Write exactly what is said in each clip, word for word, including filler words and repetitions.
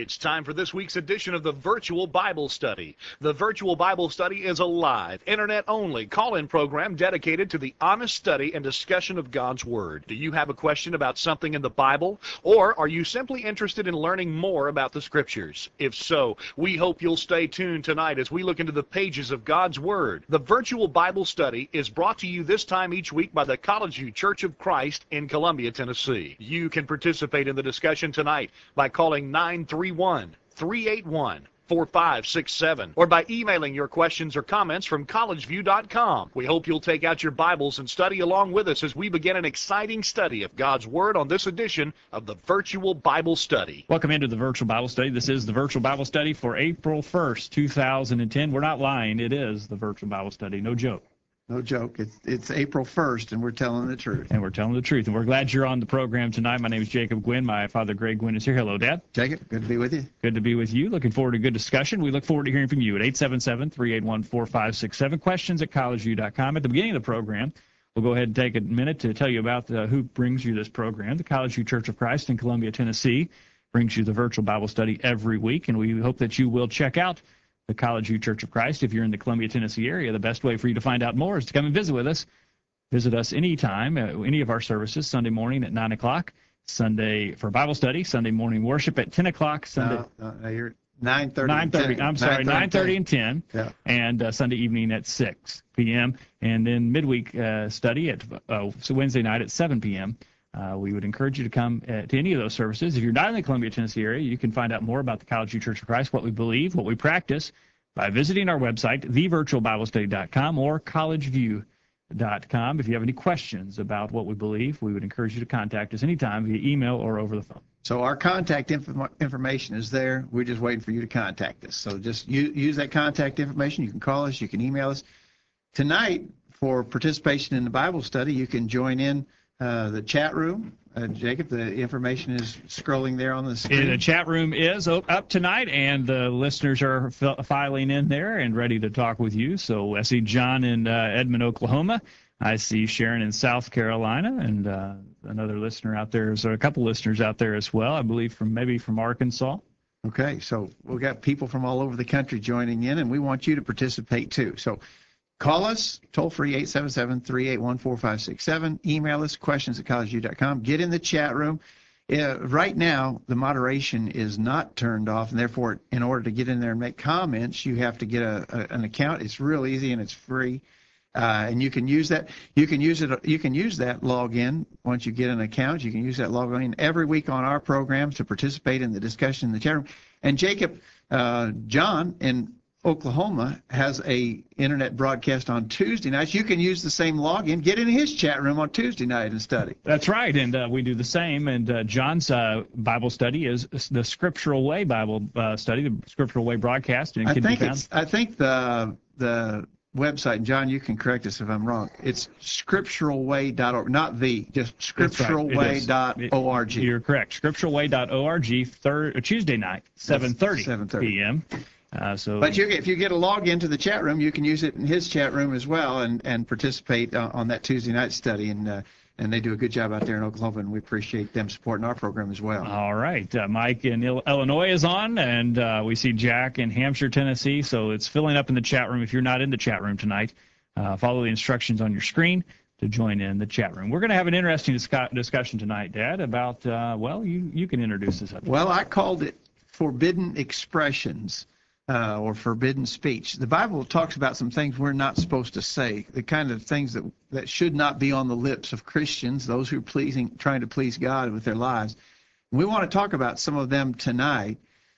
It's time for this week's edition of the Virtual Bible Study. The Virtual Bible Study is a live, internet-only call-in program dedicated to the honest study and discussion of God's Word. Do you have a question about something in the Bible, or are you simply interested in learning more about the Scriptures? If so, we hope you'll stay tuned tonight as we look into the pages of God's Word. The Virtual Bible Study is brought to you this time each week by the College View Church of Christ in Columbia, Tennessee. You can participate in the discussion tonight by calling nine three one, three eight one, four five six seven or by emailing your questions or comments from college view dot com. We hope you'll take out your Bibles and study along with us as we begin an exciting study of God's Word on this edition of the Virtual Bible Study. Welcome into the Virtual Bible Study. This is the Virtual Bible Study for April first, two thousand ten. We're not lying. It is the Virtual Bible Study. No joke. No joke. It's, it's April first, and we're telling the truth. And we're telling the truth. And we're glad you're on the program tonight. My name is Jacob Gwynn. My father, Greg Gwynn, is here. Hello, Dad. Jacob, good to be with you. Good to be with you. Looking forward to a good discussion. We look forward to hearing from you at eight seven seven, three eight one, four five six seven. Questions at college view dot com. At the beginning of the program, we'll go ahead and take a minute to tell you about uh, who brings you this program. The College View Church of Christ in Columbia, Tennessee brings you the Virtual Bible Study every week, and we hope that you will check out the College View Church of Christ. If you're in the Columbia, Tennessee area, the best way for you to find out more is to come and visit with us. Visit us anytime, uh, any of our services, Sunday morning at nine o'clock, Sunday for Bible study, Sunday morning worship at ten o'clock, Sunday. No, no, you're nine thirty. nine thirty, I'm sorry, nine thirty and ten, yeah. and uh, Sunday evening at six p.m., and then midweek uh, study at uh, so Wednesday night at seven p.m. Uh, we would encourage you to come uh, to any of those services. If you're not in the Columbia, Tennessee area, you can find out more about the College View Church of Christ, what we believe, what we practice, by visiting our website, the virtual bible study dot com or college view dot com. If you have any questions about what we believe, we would encourage you to contact us anytime via email or over the phone. So our contact inf information is there. We're just waiting for you to contact us. So just use that contact information. You can call us. You can email us. Tonight, for participation in the Bible study, you can join in uh, the chat room. Uh, Jacob, the information is scrolling there on the screen. The chat room is up tonight, and the listeners are filing in there and ready to talk with you. So I see John in uh, Edmond, Oklahoma. I see Sharon in South Carolina, and uh, another listener out there. So a couple listeners out there as well, I believe, from maybe from Arkansas. Okay, so we've got people from all over the country joining in, and we want you to participate too. So call us, toll-free, eight seven seven, three eight one, four five six seven. Email us, questions at college view dot com. Get in the chat room. Uh, right now, the moderation is not turned off, and therefore, in order to get in there and make comments, you have to get a, a, an account. It's real easy, and it's free. Uh, and you can use that. You can use it. You can use that login once you get an account. You can use that login every week on our programs to participate in the discussion in the chat room. And Jacob, uh, John, in Oklahoma has a internet broadcast on Tuesday nights. You can use the same login, get in his chat room on Tuesday night and study. That's right, and uh, we do the same. And uh, John's uh, Bible study is the Scriptural Way Bible uh, study, the Scriptural Way broadcast. And it I can think be found. it's. I think the the website, and John, you can correct us if I'm wrong. It's scriptural way dot org, not the, just scriptural way dot org. You're correct. scriptural way dot org, third, Tuesday night, seven thirty p m Uh, so, but you, if you get a login to the chat room, you can use it in his chat room as well, and and participate uh, on that Tuesday night study. And uh, and they do a good job out there in Oklahoma, and we appreciate them supporting our program as well. All right, uh, Mike in Illinois is on, and uh, we see Jack in Hampshire, Tennessee. So it's filling up in the chat room. If you're not in the chat room tonight, uh, follow the instructions on your screen to join in the chat room. We're going to have an interesting discu discussion tonight, Dad, about uh, well, you you can introduce this. Well, I called it forbidden expressions. Uh, or forbidden speech. The Bible talks about some things we're not supposed to say, the kind of things that, that should not be on the lips of Christians, those who are pleasing, trying to please God with their lives. And we want to talk about some of them tonight.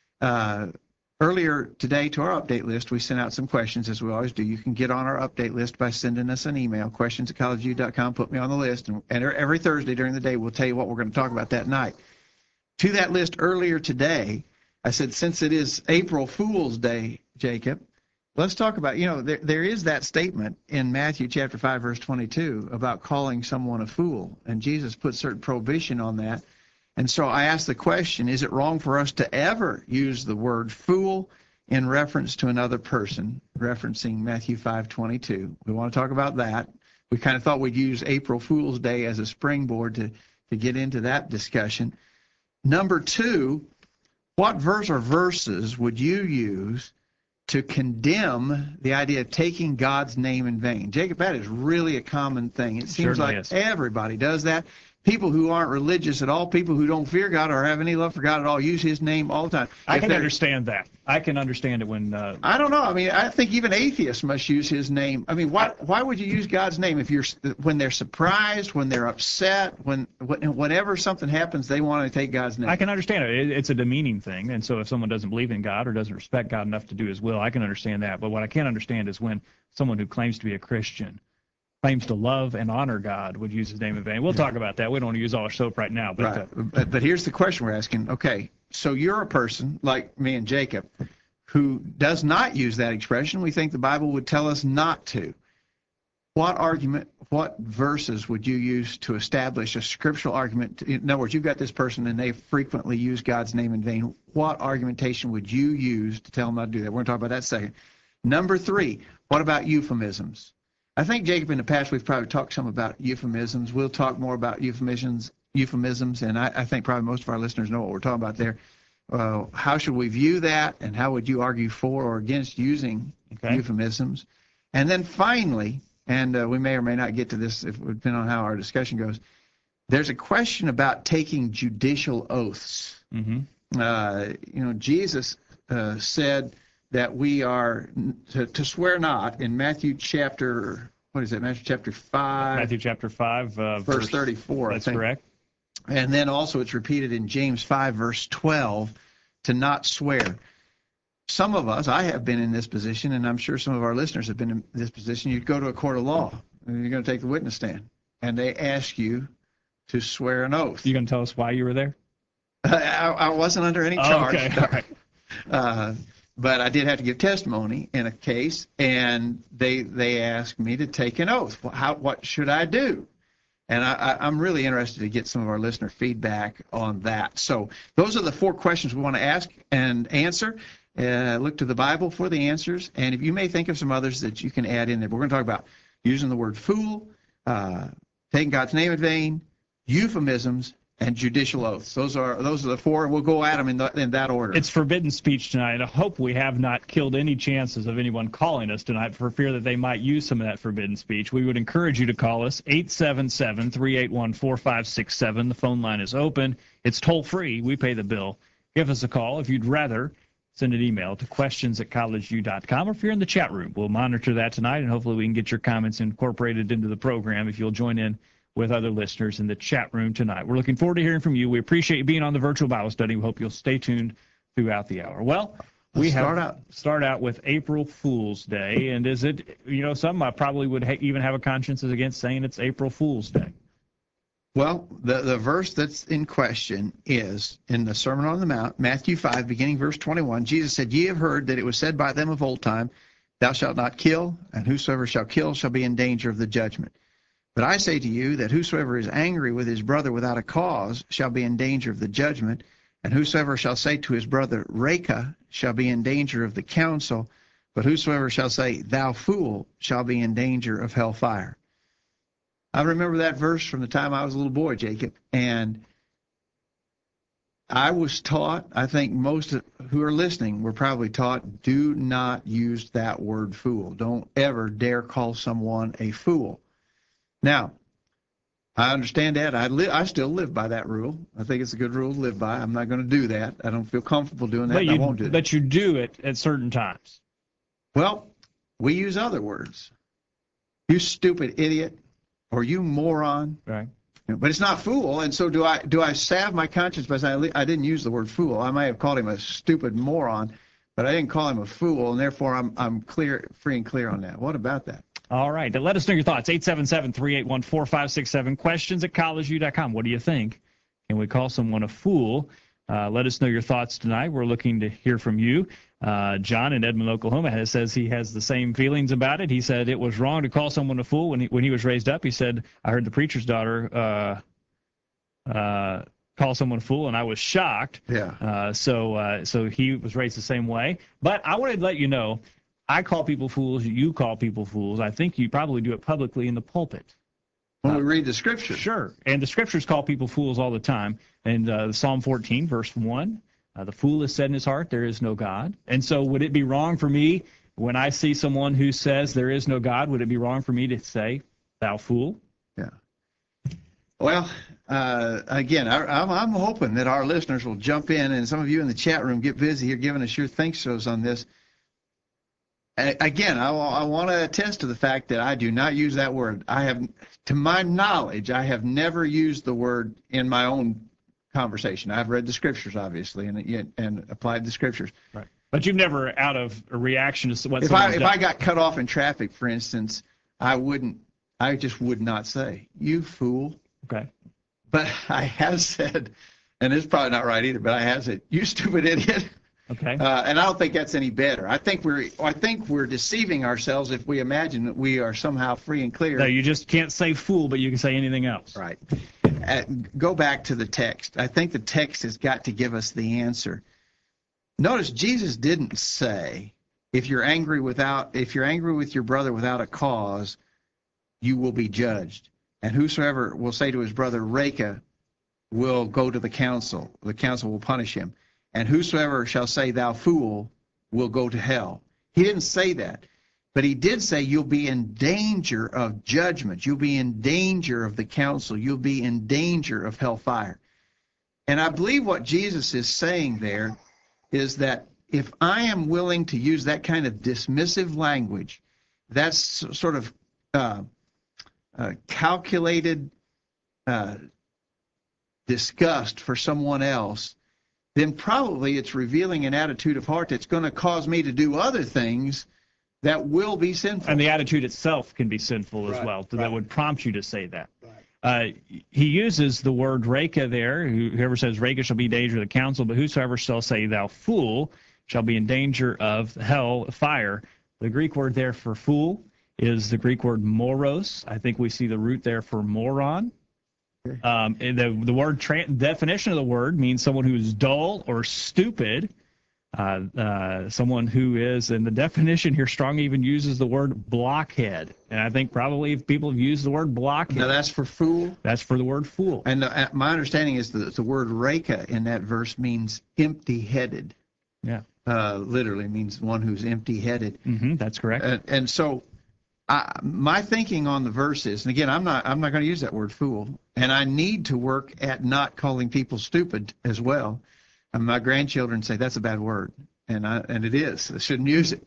Uh, earlier today to our update list, we sent out some questions, as we always do. You can get on our update list by sending us an email, questions at college view dot com, put me on the list, and, and every Thursday during the day we'll tell you what we're going to talk about that night. To that list earlier today, I said, since it is April Fool's Day, Jacob, let's talk about, you know, there, there is that statement in Matthew chapter five, verse twenty-two about calling someone a fool, and Jesus put certain prohibition on that. And so I asked the question, is it wrong for us to ever use the word fool in reference to another person, referencing Matthew five twenty-two? We want to talk about that. We kind of thought we'd use April Fool's Day as a springboard to, to get into that discussion. Number two, what verse or verses would you use to condemn the idea of taking God's name in vain? Jacob, that is really a common thing. It seems Certainly like is. everybody does that. People who aren't religious at all, people who don't fear God or have any love for God at all, use his name all the time. I If can they're- understand that. I can understand it when uh, I don't know. I mean, I think even atheists must use his name. I mean, why why would you use God's name if you're when they're surprised, when they're upset, when whenever something happens, they want to take God's name? I can understand it. it. It's a demeaning thing, and so if someone doesn't believe in God or doesn't respect God enough to do His will, I can understand that. But what I can't understand is when someone who claims to be a Christian, claims to love and honor God, would use His name in vain. We'll talk about that. We don't want to use all our soap right now, but Right. uh, But, but here's the question we're asking. Okay, so you're a person like me and Jacob who does not use that expression. We think the Bible would tell us not to. What argument, what verses would you use to establish a scriptural argument? In other words, you've got this person and they frequently use God's name in vain. What argumentation would you use to tell them not to do that? We're going to talk about that second. Number three, what about euphemisms? I think, Jacob, in the past we've probably talked some about euphemisms. We'll talk more about euphemisms, euphemisms, and I, I think probably most of our listeners know what we're talking about there. Uh, how should we view that, and how would you argue for or against using Okay. euphemisms? And then finally, and uh, we may or may not get to this, if depending on how our discussion goes, there's a question about taking judicial oaths. mm-hmm. Uh, you know, Jesus uh, said that we are to, to swear not in Matthew chapter, what is it, Matthew chapter five, Matthew chapter five, uh, verse thirty-four. That's I think. correct. And then also it's repeated in James five, verse twelve, to not swear. Some of us, I have been in this position, and I'm sure some of our listeners have been in this position. You go to a court of law, and you're going to take the witness stand, and they ask you to swear an oath. You going to tell us why you were there? I, I wasn't under any Oh, charge. okay. All right. Uh, but I did have to give testimony in a case, and they they asked me to take an oath. Well, how what should I do? And I, I, I'm really interested to get some of our listener feedback on that. So those are the four questions we want to ask and answer. Uh, look to the Bible for the answers, and if you may think of some others that you can add in there. But we're going to talk about using the word fool, uh, taking God's name in vain, euphemisms, and judicial oaths. Those are those are the four. We'll go at them in, the, in that order. It's forbidden speech tonight. I hope we have not killed any chances of anyone calling us tonight for fear that they might use some of that forbidden speech. We would encourage you to call us, eight seven seven, three eight one, four five six seven. The phone line is open. It's toll-free. We pay the bill. Give us a call. If you'd rather, send an email to questions at college u dot com, or if you're in the chat room, we'll monitor that tonight, and hopefully we can get your comments incorporated into the program if you'll join in with other listeners in the chat room tonight. We're looking forward to hearing from you. We appreciate you being on the virtual Bible study. We hope you'll stay tuned throughout the hour. Well, we Let's have start out. start out with April Fool's Day, and is it, you know, some I probably would ha- even have a conscience against saying it's April Fool's Day. Well, the, the verse that's in question is in the Sermon on the Mount, Matthew five, beginning verse twenty-one. Jesus said, Ye have heard that it was said by them of old time, Thou shalt not kill, and whosoever shall kill shall be in danger of the judgment. But I say to you that whosoever is angry with his brother without a cause shall be in danger of the judgment, and whosoever shall say to his brother, Reka, shall be in danger of the council, but whosoever shall say, Thou fool, shall be in danger of hellfire. I remember that verse from the time I was a little boy, Jacob, and I was taught, I think most of, who are listening were probably taught, do not use that word fool. Don't ever dare call someone a fool. Now, I understand that. I li- I still live by that rule. I think it's a good rule to live by. I'm not going to do that. I don't feel comfortable doing that, But and I you, won't do that. but you do it at certain times. Well, we use other words. You stupid idiot, or you moron. Right. But it's not fool, and so do I. Do I salve my conscience by saying I didn't use the word fool? I may have called him a stupid moron, but I didn't call him a fool, and therefore I'm I'm clear, free and clear on that. What about that? All right. Let us know your thoughts. eight seven seven, three eight one, four five six seven. Questions at college u dot com. What do you think? Can we call someone a fool? Uh, let us know your thoughts tonight. We're looking to hear from you. Uh, John in Edmond, Oklahoma, has, says he has the same feelings about it. He said it was wrong to call someone a fool when he, when he was raised up. He said, I heard the preacher's daughter uh, uh, call someone a fool, and I was shocked. Yeah. Uh, so, uh, so he was raised the same way. But I wanted to let you know, I call people fools. You call people fools. I think you probably do it publicly in the pulpit. When we read the scripture. Sure. And the scriptures call people fools all the time. And uh, Psalm fourteen, verse one, Uh, the fool has said in his heart, there is no God. And so would it be wrong for me when I see someone who says there is no God, would it be wrong for me to say, thou fool? Yeah. Well, uh, again, I, I'm, I'm hoping that our listeners will jump in, and some of you in the chat room get busy here giving us your think so's on this. A- again, I, I want to attest to the fact that I do not use that word. I have, to my knowledge, I have never used the word in my own conversation. I've read the scriptures, obviously, and and applied the scriptures. Right. But you've never, out of a reaction to what If I someone's if done. I got cut off in traffic, for instance, I wouldn't. I just would not say, "You fool." Okay. But I have said, and it's probably not right either, but I have said, "You stupid idiot." Okay. Uh, and I don't think that's any better. I think we're I think we're deceiving ourselves if we imagine that we are somehow free and clear. No, you just can't say fool, but you can say anything else. Right. Uh, go back to the text. I think the text has got to give us the answer. Notice Jesus didn't say, if you're angry without, if you're angry with your brother without a cause, you will be judged. And whosoever will say to his brother, Reka, will go to the council. The council will punish him. And whosoever shall say, thou fool, will go to hell. He didn't say that. But he did say you'll be in danger of judgment. You'll be in danger of the council. You'll be in danger of hellfire. And I believe what Jesus is saying there is that if I am willing to use that kind of dismissive language, that's sort of uh, uh, calculated uh, disgust for someone else, then probably it's revealing an attitude of heart that's going to cause me to do other things that will be sinful. And the attitude itself can be sinful as Right, well. So right. that would prompt you to say that. Right. Uh, he uses the word Reka there. Whoever says Reka shall be in danger of the council, but whosoever shall say thou fool shall be in danger of hell, fire. The Greek word there for fool is the Greek word moros. I think we see the root there for moron. Um, and the the word tra- definition of the word means someone who is dull or stupid. Uh, uh, someone who is, and the definition here strong even uses the word blockhead. And I think probably if people have used the word blockhead, Now that's for fool. that's for the word fool. And uh, my understanding is that the word Reka in that verse means empty-headed. Yeah. Uh, literally means one who's empty-headed. Mm-hmm, that's correct. And, and so I, my thinking on the verse is, and again, I'm not I'm not going to use that word fool, and I need to work at not calling people stupid as well. And my grandchildren say that's a bad word, and I, and it is. I shouldn't use it.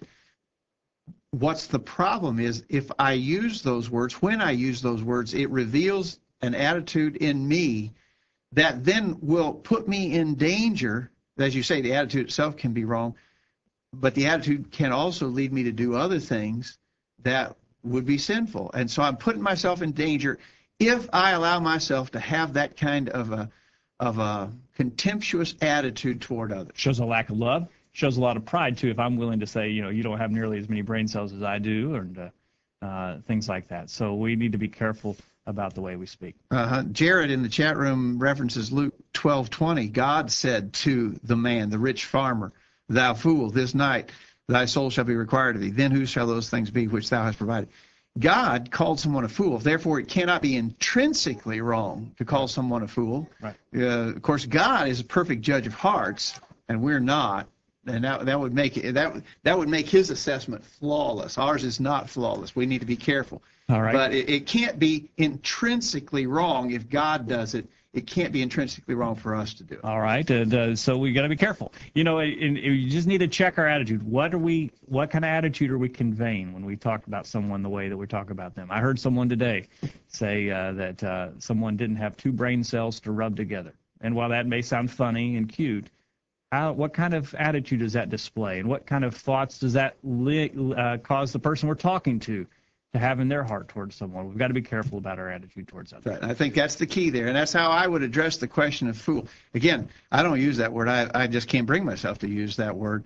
What's the problem is if I use those words, when I use those words, it reveals an attitude in me that then will put me in danger. As you say, the attitude itself can be wrong, but the attitude can also lead me to do other things that would be sinful. And so I'm putting myself in danger if I allow myself to have that kind of a of a contemptuous attitude toward others. Shows a lack of love. Shows a lot of pride too. If I'm willing to say, you know, you don't have nearly as many brain cells as I do, and uh, uh, things like that. So we need to be careful about the way we speak. Uh-huh. Jared in the chat room references Luke twelve twenty. God said to the man, the rich farmer, thou fool, this night thy soul shall be required of thee. Then whose shall those things be which thou hast provided? God called someone a fool. Therefore, it cannot be intrinsically wrong to call someone a fool. Right. Uh, of course, God is a perfect judge of hearts, and we're not. And that that would make it that that would make his assessment flawless. Ours is not flawless. We need to be careful. All right. But it, it can't be intrinsically wrong if God does it. It can't be intrinsically wrong for us to do it. All right, and, uh, so we got to be careful. You know, and, and you just need to check our attitude. What are we? What kind of attitude are we conveying when we talk about someone the way that we talk about them? I heard someone today say uh, that uh, someone didn't have two brain cells to rub together. And while that may sound funny and cute, how, what kind of attitude does that display, and what kind of thoughts does that li- uh, cause the person we're talking to to have in their heart towards someone? We've got to be careful about our attitude towards others. Right. I think that's the key there, and that's how I would address the question of fool. Again, I don't use that word. I, I just can't bring myself to use that word.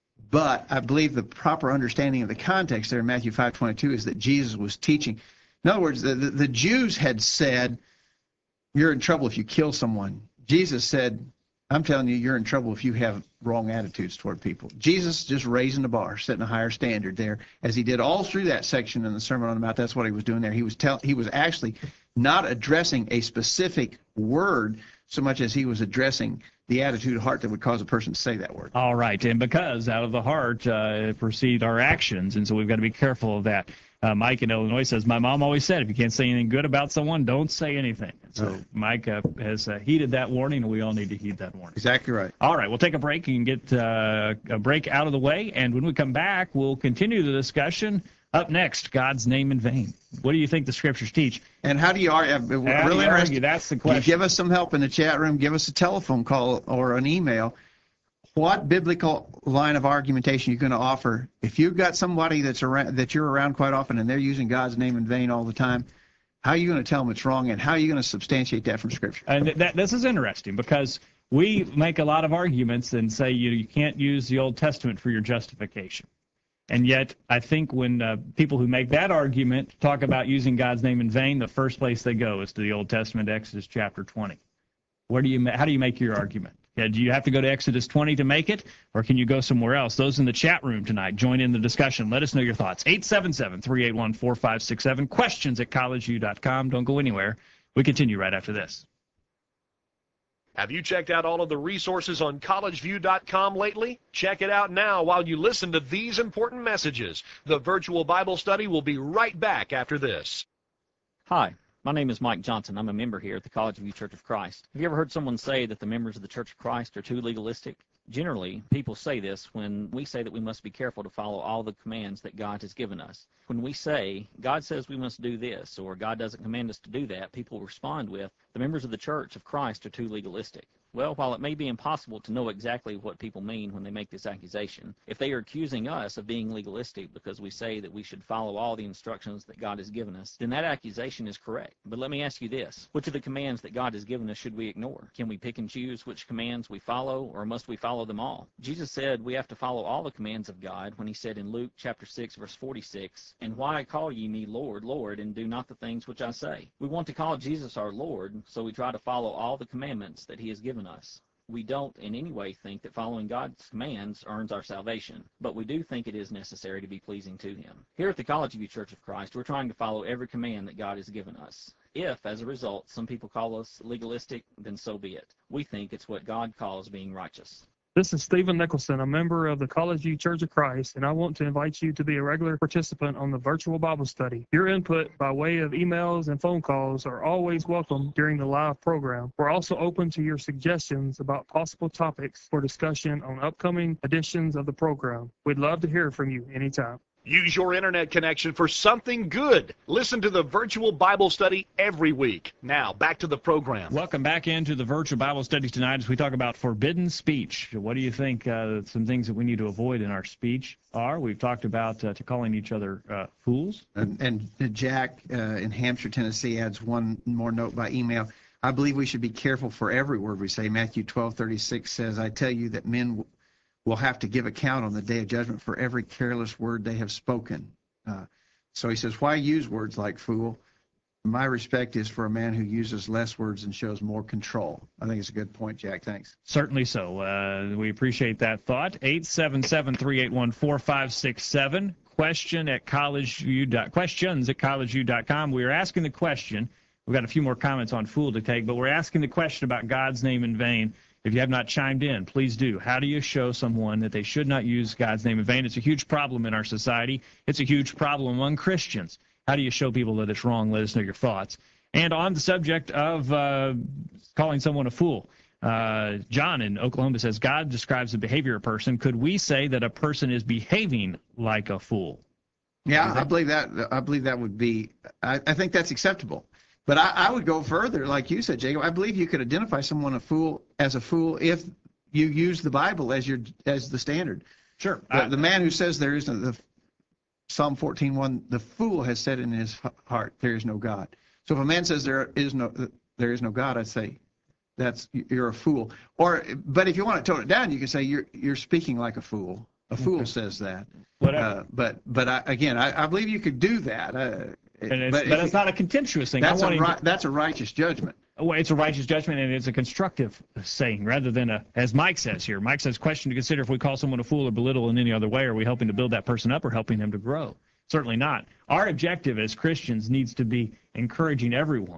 But I believe the proper understanding of the context there in Matthew five twenty-two is that Jesus was teaching. In other words, the, the, the Jews had said, you're in trouble if you kill someone. Jesus said, I'm telling you, you're in trouble if you have wrong attitudes toward people. Jesus just raising the bar, setting a higher standard there, as he did all through that section in the Sermon on the Mount. That's what he was doing there. He was tell, he was actually not addressing a specific word so much as he was addressing the attitude of heart that would cause a person to say that word. All right, and because out of the heart uh, proceed our actions, and so we've got to be careful of that. Uh, Mike in Illinois says, my mom always said, if you can't say anything good about someone, don't say anything. And so right. Mike uh, has uh, heeded that warning, and we all need to heed that warning. Exactly right. All right, we'll take a break. You can get uh, a break out of the way, and when we come back, we'll continue the discussion. Up next, God's name in vain. What do you think the scriptures teach? And how do you argue? We're How do really you argue? interested. That's the question. You give us some help in the chat room. Give us a telephone call or an email. What biblical line of argumentation are you going to offer? If you've got somebody that's around, that you're around quite often, and they're using God's name in vain all the time, how are you going to tell them it's wrong, and how are you going to substantiate that from Scripture? And that this is interesting because we make a lot of arguments and say you, you can't use the Old Testament for your justification. And yet, I think when uh, people who make that argument talk about using God's name in vain, the first place they go is to the Old Testament, Exodus chapter twenty. Where do you, how do you make your argument? Yeah, do you have to go to Exodus twenty to make it, or can you go somewhere else? Those in the chat room tonight, join in the discussion. Let us know your thoughts. eight seven seven, three eight one, four five six seven, questions at college u dot com. Don't go anywhere. We continue right after this. Have you checked out all of the resources on college view dot com lately? Check it out now while you listen to these important messages. The virtual Bible study will be right back after this. Hi, my name is Mike Johnson. I'm a member here at the College View Church of Christ. Have you ever heard someone say that the members of the Church of Christ are too legalistic? Generally, people say this when we say that we must be careful to follow all the commands that God has given us. When we say, God says we must do this, or God doesn't command us to do that, people respond with, the members of the Church of Christ are too legalistic. Well, while it may be impossible to know exactly what people mean when they make this accusation, if they are accusing us of being legalistic because we say that we should follow all the instructions that God has given us, then that accusation is correct. But let me ask you this. Which of the commands that God has given us should we ignore? Can we pick and choose which commands we follow, or must we follow them all? Jesus said we have to follow all the commands of God when he said in Luke chapter six, verse forty-six, and why call ye me Lord, Lord, and do not the things which I say? We want to call Jesus our Lord, so we try to follow all the commandments that he has given us. We don't in any way think that following God's commands earns our salvation, but we do think it is necessary to be pleasing to him. Here at the College View Church of Christ, we're trying to follow every command that God has given us. If, as a result, some people call us legalistic, then so be it. We think it's what God calls being righteous. This is Stephen Nicholson, a member of the College View Church of Christ, and I want to invite you to be a regular participant on the virtual Bible study. Your input by way of emails and phone calls are always welcome during the live program. We're also open to your suggestions about possible topics for discussion on upcoming editions of the program. We'd love to hear from you anytime. Use your internet connection for something good. Listen to the virtual Bible study every week. Now, back to the program. Welcome back into the virtual Bible study tonight as we talk about forbidden speech. What do you think uh, some things that we need to avoid in our speech are? We've talked about uh, to calling each other uh, fools. And, and Jack uh, in Hampshire, Tennessee adds one more note by email. I believe we should be careful for every word we say. Matthew twelve thirty-six says, I tell you that men w- will have to give account on the day of judgment for every careless word they have spoken. Uh, so he says, why use words like fool? My respect is for a man who uses less words and shows more control. I think it's a good point, Jack. Thanks. Certainly so. Uh, we appreciate that thought. eight seven seven, three eight one, four five six seven. Question at collegeview. Questions at collegeview dot com. We are asking the question. We've got a few more comments on fool to take, but we're asking the question about God's name in vain. If you have not chimed in, please do. How do you show someone that they should not use God's name in vain? It's a huge problem in our society. It's a huge problem among Christians. How do you show people that it's wrong? Let us know your thoughts. And on the subject of uh, calling someone a fool, uh, John in Oklahoma says, God describes the behavior of a person. Could we say that a person is behaving like a fool? Yeah, I believe that. I believe that would be, I, I think that's acceptable. But I, I would go further, like you said, Jacob. I believe you could identify someone a fool as a fool if you use the Bible as your as the standard. Sure. The, I, the man who says there isn't the Psalm fourteen one, the fool has said in his heart, there is no God. So if a man says there is no there is no God, I say that's you're a fool. Or but if you want to tone it down, you can say you're you're speaking like a fool. A fool okay. says that. Whatever. Uh, but but I, again, I, I believe you could do that. Uh, And it's, but but it's not a contemptuous thing. That's, I a, ri- to, that's a righteous judgment. Well, it's a righteous judgment, and it's a constructive saying rather than a, as Mike says here. Mike says, question to consider if we call someone a fool or belittle in any other way, are we helping to build that person up or helping them to grow? Certainly not. Our objective as Christians needs to be encouraging everyone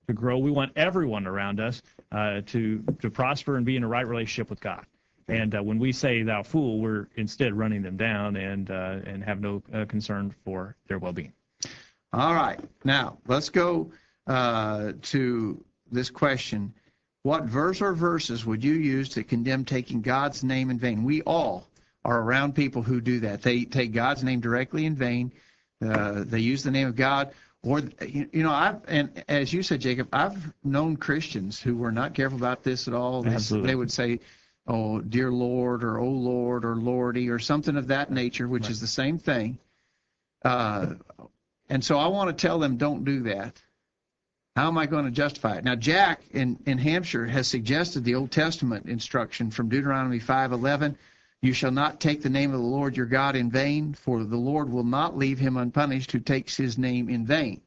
to grow. We want everyone around us uh, to to prosper and be in a right relationship with God. And uh, when we say "thou fool," we're instead running them down and uh, and have no uh, concern for their well-being. All right. Now, let's go uh, to this question. What verse or verses would you use to condemn taking God's name in vain? We all are around people who do that. They take God's name directly in vain. Uh, they use the name of God. Or, you know, I've, and as you said, Jacob, I've known Christians who were not careful about this at all. They, Absolutely. they would say, oh, dear Lord, or oh, Lord, or Lordy, or something of that nature, which Right. is the same thing. Uh, and so I want to tell them, don't do that. How am I going to justify it? Now, Jack in, in Hampshire has suggested the Old Testament instruction from Deuteronomy five eleven. You shall not take the name of the Lord your God in vain, for the Lord will not leave him unpunished who takes his name in vain.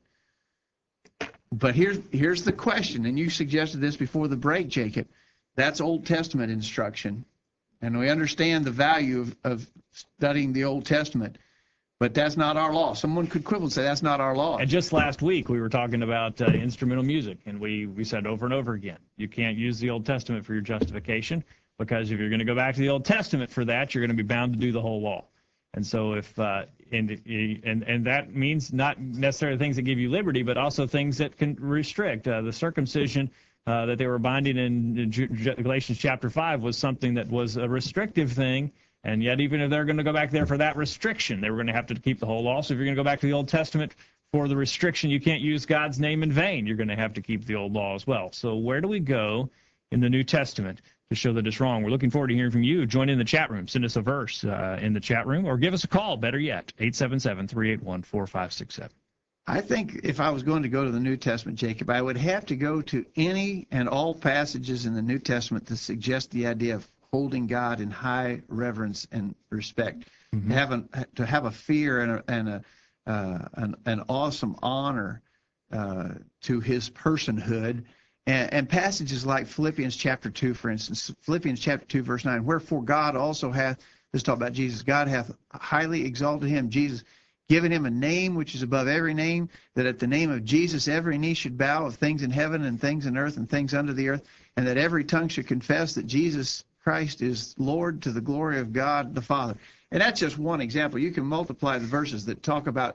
But here's here's the question, and you suggested this before the break, Jacob. That's Old Testament instruction, and we understand the value of, of studying the Old Testament, but that's not our law. Someone could quibble and say that's not our law. And just last week, we were talking about uh, instrumental music, and we, we said over and over again, you can't use the Old Testament for your justification, because if you're going to go back to the Old Testament for that, you're going to be bound to do the whole law. And so if uh, and, and and that means not necessarily things that give you liberty, but also things that can restrict. Uh, the circumcision uh, that they were binding in Galatians chapter five was something that was a restrictive thing. And yet, even if they're going to go back there for that restriction, they were going to have to keep the whole law. So if you're going to go back to the Old Testament for the restriction, you can't use God's name in vain, you're going to have to keep the old law as well. So where do we go in the New Testament to show that it's wrong? We're looking forward to hearing from you. Join in the chat room. Send us a verse uh, in the chat room, or give us a call, better yet, eight seven seven, three eight one, four five six seven. I think if I was going to go to the New Testament, Jacob, I would have to go to any and all passages in the New Testament that suggest the idea of holding God in high reverence and respect. Mm-hmm. to, have a, to have a fear and, a, and a, uh, an, an awesome honor uh, to his personhood. And, and passages like Philippians chapter two, for instance, Philippians chapter two, verse nine, wherefore God also hath, let's talk about Jesus, God hath highly exalted him, Jesus, given him a name which is above every name, that at the name of Jesus every knee should bow, of things in heaven and things in earth and things under the earth, and that every tongue should confess that Jesus Christ is Lord, to the glory of God the Father. And that's just one example. You can multiply the verses that talk about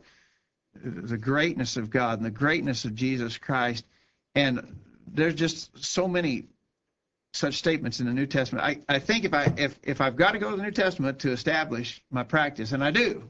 the greatness of God and the greatness of Jesus Christ. And there's just so many such statements in the New Testament. I, I think if, I, if, if I've got to go to the New Testament to establish my practice, and I do,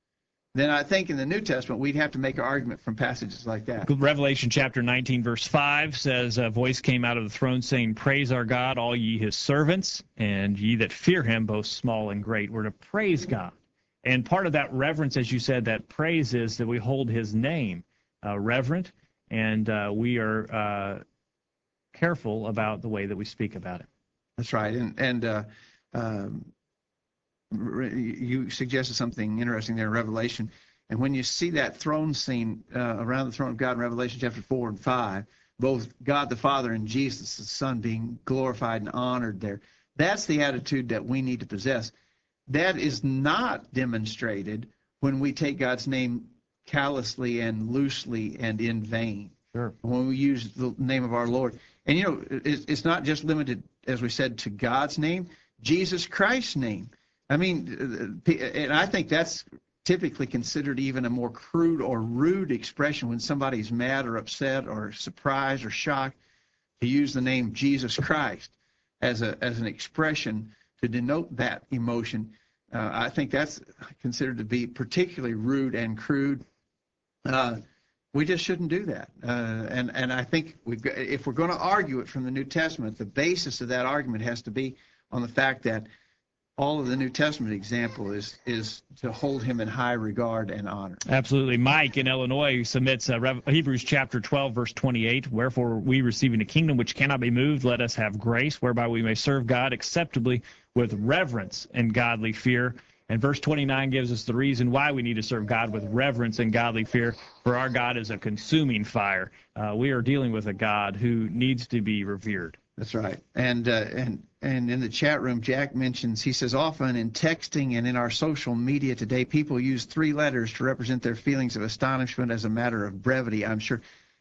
then I think in the New Testament we'd have to make an argument from passages like that. Revelation chapter nineteen, verse five says, a voice came out of the throne saying, praise our God, all ye his servants, and ye that fear him, both small and great. We're to praise God. And part of that reverence, as you said, that praise is that we hold his name uh, reverent, and uh, we are uh, careful about the way that we speak about it. That's right. And, and uh, um, you suggested something interesting there in Revelation. And when you see that throne scene uh, around the throne of God in Revelation chapter four and five, both God the Father and Jesus the Son being glorified and honored there, that's the attitude that we need to possess. That is not demonstrated when we take God's name callously and loosely and in vain. Sure. When we use the name of our Lord. And, you know, it's not just limited, as we said, to God's name, Jesus Christ's name. I mean, and I think that's typically considered even a more crude or rude expression when somebody's mad or upset or surprised or shocked, to use the name Jesus Christ as a as an expression to denote that emotion. Uh, I think that's considered to be particularly rude and crude. Uh, we just shouldn't do that. Uh, and, and I think we've got, if we're going to argue it from the New Testament, the basis of that argument has to be on the fact that all of the New Testament example is is to hold him in high regard and honor. Absolutely. Mike in Illinois submits uh, Rev- Hebrews chapter twelve, verse twenty-eight, wherefore we receiving a kingdom which cannot be moved, let us have grace, whereby we may serve God acceptably with reverence and godly fear. And verse twenty-nine gives us the reason why we need to serve God with reverence and godly fear, for our God is a consuming fire. Uh, we are dealing with a God who needs to be revered. That's right. And uh, and and in the chat room, Jack mentions, he says, often in texting and in our social media today, people use three letters to represent their feelings of astonishment as a matter of brevity, I'm sure.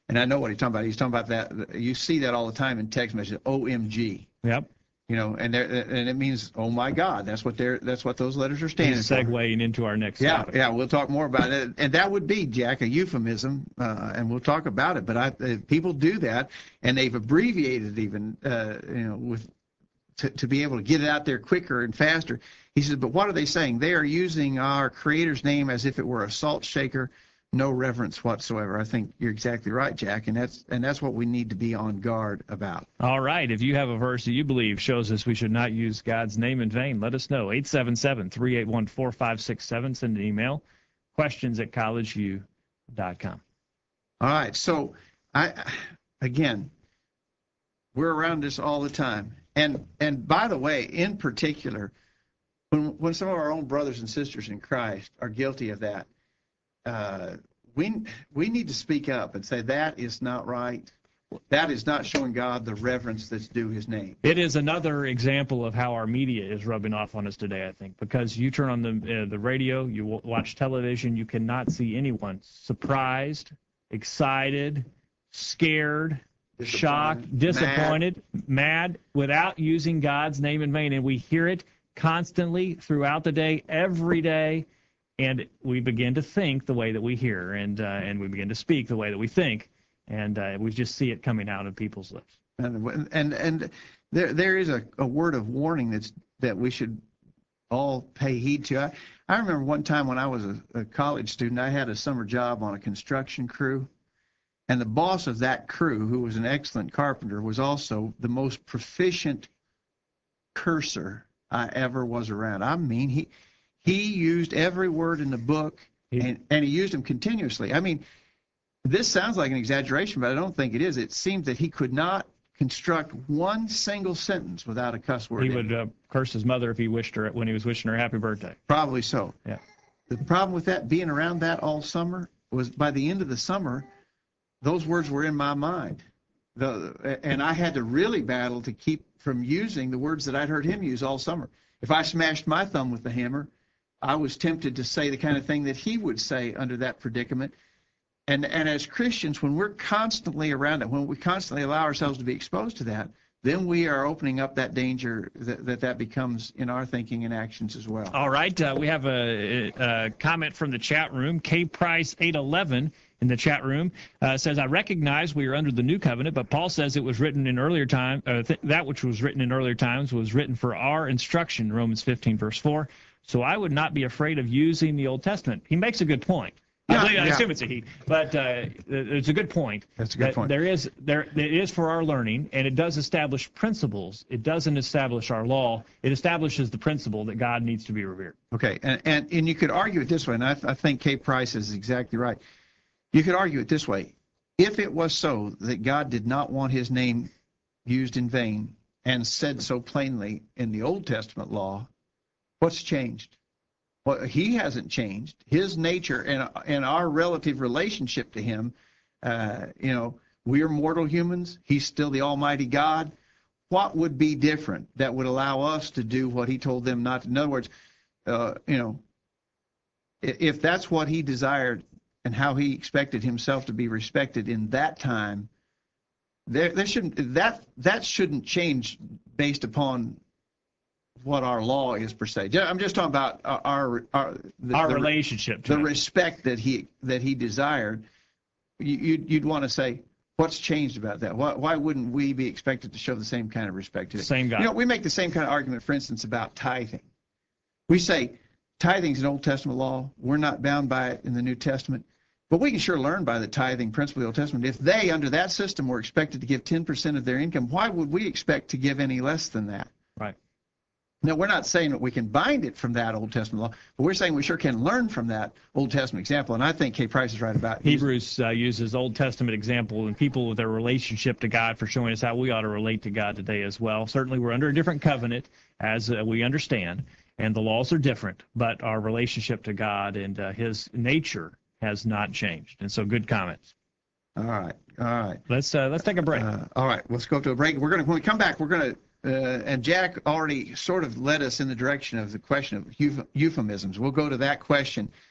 And I know what he's talking about. He's talking about that. You see that all the time in text messages, O M G. Yep. You know, and there, and it means, oh my God. That's what they're. That's what those letters are standing He's for. segueing into our next Yeah, topic. yeah. We'll talk more about it, and that would be, Jack, a euphemism, uh, and we'll talk about it. But I, uh, people do that, and they've abbreviated even, uh, you know, with to, to be able to get it out there quicker and faster. He says, but what are they saying? They are using our Creator's name as if it were a salt shaker. No reverence whatsoever. I think you're exactly right, Jack, and that's and that's what we need to be on guard about. All right. If you have a verse that you believe shows us we should not use God's name in vain, let us know. eight seven seven, three eight one, four five six seven. Send an email. Questions at college u dot com. All right. So, I again, we're around this all the time, and and by the way, in particular, when when some of our own brothers and sisters in Christ are guilty of that. Uh, we we need to speak up and say that is not right. That is not showing God the reverence that's due His name. It is another example of how our media is rubbing off on us today, I think, because you turn on the uh, the radio, you w- watch television, you cannot see anyone surprised, excited, scared, shocked, disappointed, mad. mad, without using God's name in vain. And we hear it constantly throughout the day, every day. And we begin to think the way that we hear, and uh, and we begin to speak the way that we think, and uh, we just see it coming out of people's lips. And and and there there is a, a word of warning that's that we should all pay heed to. I, I remember one time when I was a, a college student, I had a summer job on a construction crew, and the boss of that crew, who was an excellent carpenter, was also the most proficient cursor I ever was around. I mean, he. He used every word in the book, and, and he used them continuously. I mean, this sounds like an exaggeration, but I don't think it is. It seems that he could not construct one single sentence without a cuss word. He would uh, curse his mother if he wished her when he was wishing her happy birthday. Probably so. Yeah. The problem with that, being around that all summer, was by the end of the summer, those words were in my mind. The, and I had to really battle to keep from using the words that I'd heard him use all summer. If I smashed my thumb with the hammer, I was tempted to say the kind of thing that he would say under that predicament. And and as Christians, when we're constantly around it, when we constantly allow ourselves to be exposed to that, then we are opening up that danger that that, that becomes in our thinking and actions as well. All right. Uh, we have a, a comment from the chat room. K Price eight eleven in the chat room uh, says, I recognize we are under the new covenant, but Paul says it was written in earlier time. Uh, th- that which was written in earlier times was written for our instruction, Romans fifteen, verse four. So I would not be afraid of using the Old Testament. He makes a good point. Yeah, I, believe, I yeah. assume it's a he, but uh, it's a good point. That's a good that point. There is there it is for our learning, and it does establish principles. It doesn't establish our law. It establishes the principle that God needs to be revered. Okay, and and, and you could argue it this way, and I, I think Kay Price is exactly right. You could argue it this way. If it was so that God did not want His name used in vain and said so plainly in the Old Testament law, what's changed? Well, He hasn't changed. His nature and and our relative relationship to Him, uh, you know, we are mortal humans. He's still the Almighty God. What would be different that would allow us to do what He told them not to? In other words, uh, you know, if that's what He desired and how He expected Himself to be respected in that time, there there shouldn't that that shouldn't change based upon what our law is per se. I'm just talking about our our the, Our the, relationship to the Him. respect that he that he desired. You, you'd, you'd want to say, what's changed about that? Why why wouldn't we be expected to show the same kind of respect to it? Same God. You know, we make the same kind of argument, for instance, about tithing. We say tithing is an Old Testament law. We're not bound by it in the New Testament. But we can sure learn by the tithing principle of the Old Testament. If they, under that system, were expected to give ten percent of their income, why would we expect to give any less than that? Right. Now, we're not saying that we can bind it from that Old Testament law, but we're saying we sure can learn from that Old Testament example. And I think Kay Price is right about Hebrews uh, uses Old Testament example and people with their relationship to God for showing us how we ought to relate to God today as well. Certainly, we're under a different covenant, as uh, we understand, and the laws are different, but our relationship to God and uh, His nature has not changed. And so, good comments. All right, all right. Let's uh, let's take a break. Uh, all right, let's go to a break. We're going to when we come back, we're going to. Uh, and Jack already sort of led us in the direction of the question of euph- euphemisms. We'll go to that question.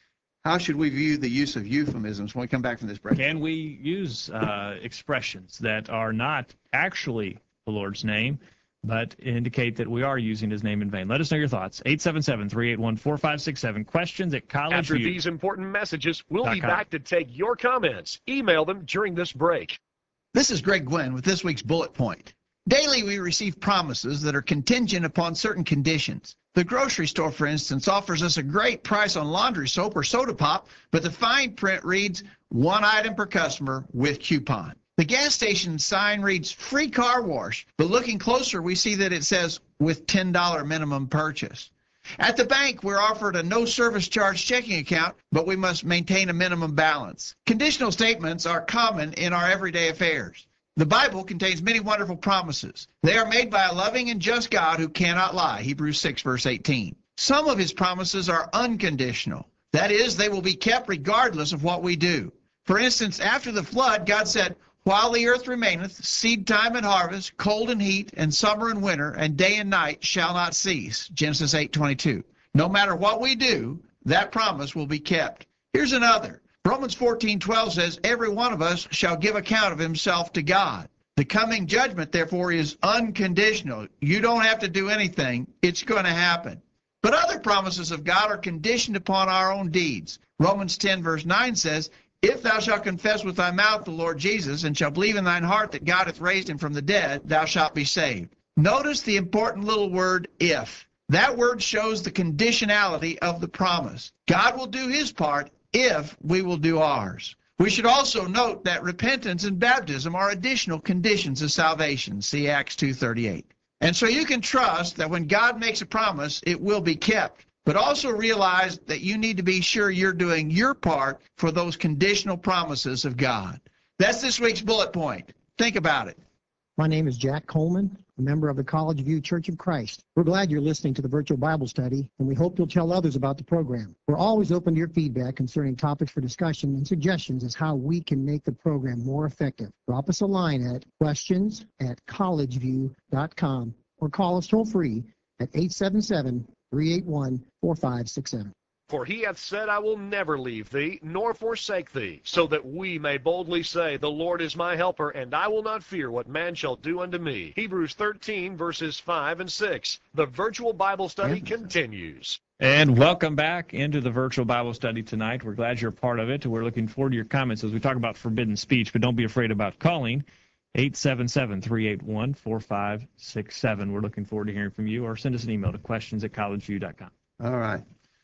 how should we view the use of euphemisms when we come back from this break? Can we use uh, expressions that are not actually the Lord's name, but indicate that we are using his name in vain? Let us know your thoughts. eight seven seven, three eight one, four five six seven. Questions at College After View. these important messages, we'll be com. back to take your comments. Email them during this break. This is Greg Gwynn with this week's Bullet Point. Daily, we receive promises that are contingent upon certain conditions. The grocery store, for instance, offers us a great price on laundry soap or soda pop, but the fine print reads one item per customer with coupon. The gas station sign reads free car wash, but looking closer, we see that it says with ten dollar minimum purchase. At the bank, we're offered a no service charge checking account, but we must maintain a minimum balance. Conditional statements are common in our everyday affairs. The Bible contains many wonderful promises. They are made by a loving and just God who cannot lie, Hebrews six, verse eighteen. Some of his promises are unconditional. That is, they will be kept regardless of what we do. For instance, after the flood, God said, while the earth remaineth, seed time and harvest, cold and heat, and summer and winter, and day and night shall not cease, Genesis eight twenty-two. No matter what we do, that promise will be kept. Here's another. Romans fourteen twelve says, every one of us shall give account of himself to God. The coming judgment, therefore, is unconditional. You don't have to do anything. It's going to happen. But other promises of God are conditioned upon our own deeds. Romans ten, verse nine says, if thou shalt confess with thy mouth the Lord Jesus, and shalt believe in thine heart that God hath raised him from the dead, thou shalt be saved. Notice the important little word, if. That word shows the conditionality of the promise. God will do his part if we will do ours. We should also note that repentance and baptism are additional conditions of salvation. See Acts two thirty-eight. And so you can trust that when God makes a promise, it will be kept. But also realize that you need to be sure you're doing your part for those conditional promises of God. That's this week's bullet point. Think about it. My name is Jack Coleman, a member of the College View Church of Christ. We're glad you're listening to the virtual Bible study, and we hope you'll tell others about the program. We're always open to your feedback concerning topics for discussion and suggestions as how we can make the program more effective. Drop us a line at questions at collegeview dot com or call us toll free at eight seven seven, three eight one, four five six seven. For he hath said, I will never leave thee, nor forsake thee, so that we may boldly say, the Lord is my helper, and I will not fear what man shall do unto me. Hebrews thirteen, verses five and six. The virtual Bible study continues. And welcome back into the virtual Bible study tonight. We're glad you're a part of it. We're looking forward to your comments as we talk about forbidden speech, but don't be afraid about calling. eight seven seven, three eight one, four five six seven. We're looking forward to hearing from you, or send us an email to questions at collegeview dot com. All right.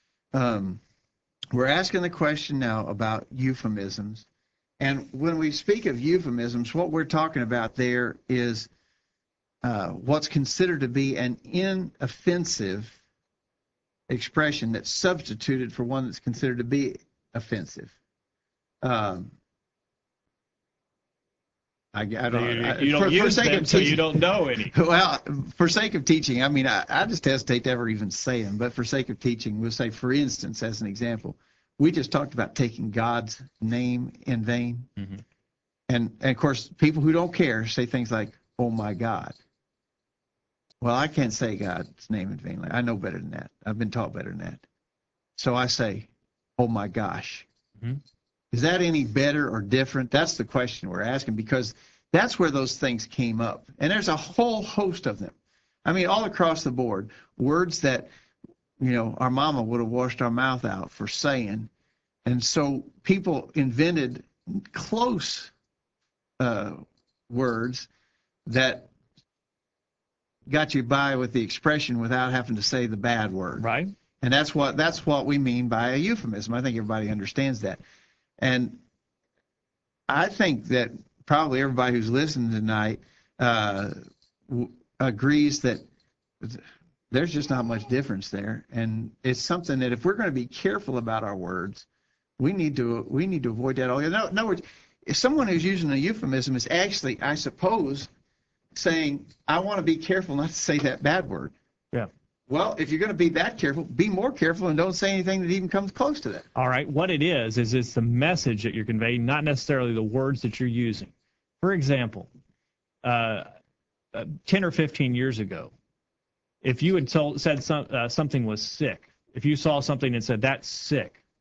Um, we're asking the question now about euphemisms. And when we speak of euphemisms, what we're talking about there is uh, what's considered to be an inoffensive expression that's substituted for one that's considered to be offensive. Um, I, I don't, You, I, you don't for, for use sake them, of so teaching, you don't know any. well, for sake of teaching, I mean, I, I just hesitate to ever even say them, but for sake of teaching, we'll say, for instance, as an example, we just talked about taking God's name in vain. Mm-hmm. And, and of course, people who don't care say things like, oh my God. Well, I can't say God's name in vain. I know better than that. I've been taught better than that. So I say, oh my gosh. Mm-hmm. Is that any better or different? That's the question we're asking, because that's where those things came up. And there's a whole host of them. I mean, all across the board, words that, you know, our mama would have washed our mouth out for saying. And so people invented close uh, words that got you by with the expression without having to say the bad word. Right. And that's what that's what we mean by a euphemism. I think everybody understands that. And I think that probably everybody who's listening tonight uh, w- agrees that there's just not much difference there. And it's something that if we're going to be careful about our words, we need to we need to avoid that. In other words, if someone who's using a euphemism is actually, I suppose, saying, I want to be careful not to say that bad word. Yeah. Well, if you're going to be that careful, be more careful and don't say anything that even comes close to that. All right. What it is, is it's the message that you're conveying, not necessarily the words that you're using. For example, uh, uh, ten or fifteen years ago, if you had told, said some, uh, something was sick, if you saw something and said, that's sick,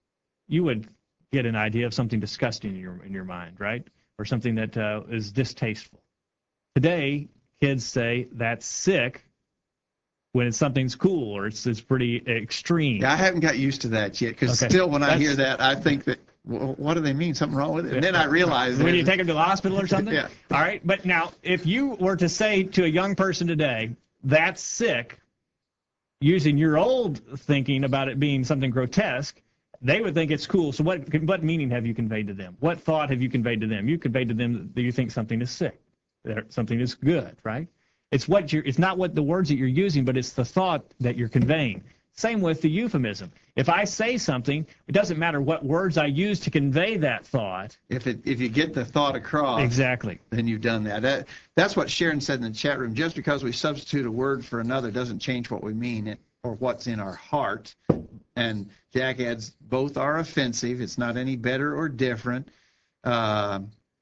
you would get an idea of something disgusting in your in your mind, right? Or something that uh, is distasteful. Today, kids say that's sick when it's something's cool or it's it's pretty extreme. Yeah, I haven't got used to that yet, because Okay. still when I That's- hear that, I think that, well, what do they mean? Something wrong with it? And then I realize When that you take them to the hospital or something? Yeah. All right. But now, if you were to say to a young person today, that's sick, using your old thinking about it being something grotesque, they would think it's cool. So what what meaning have you conveyed to them? What thought have you conveyed to them? You conveyed to them that you think something is sick, that something is good, right? It's what you're. It's not what the words that you're using, but it's the thought that you're conveying. Same with the euphemism. If I say something, it doesn't matter what words I use to convey that thought. if it if you get the thought across, Exactly. then you've done that. That that's what Sharon said in the chat room. Just because we substitute a word for another doesn't change what we mean or what's in our heart. And Jack adds, both are offensive. It's not any better or different. Uh,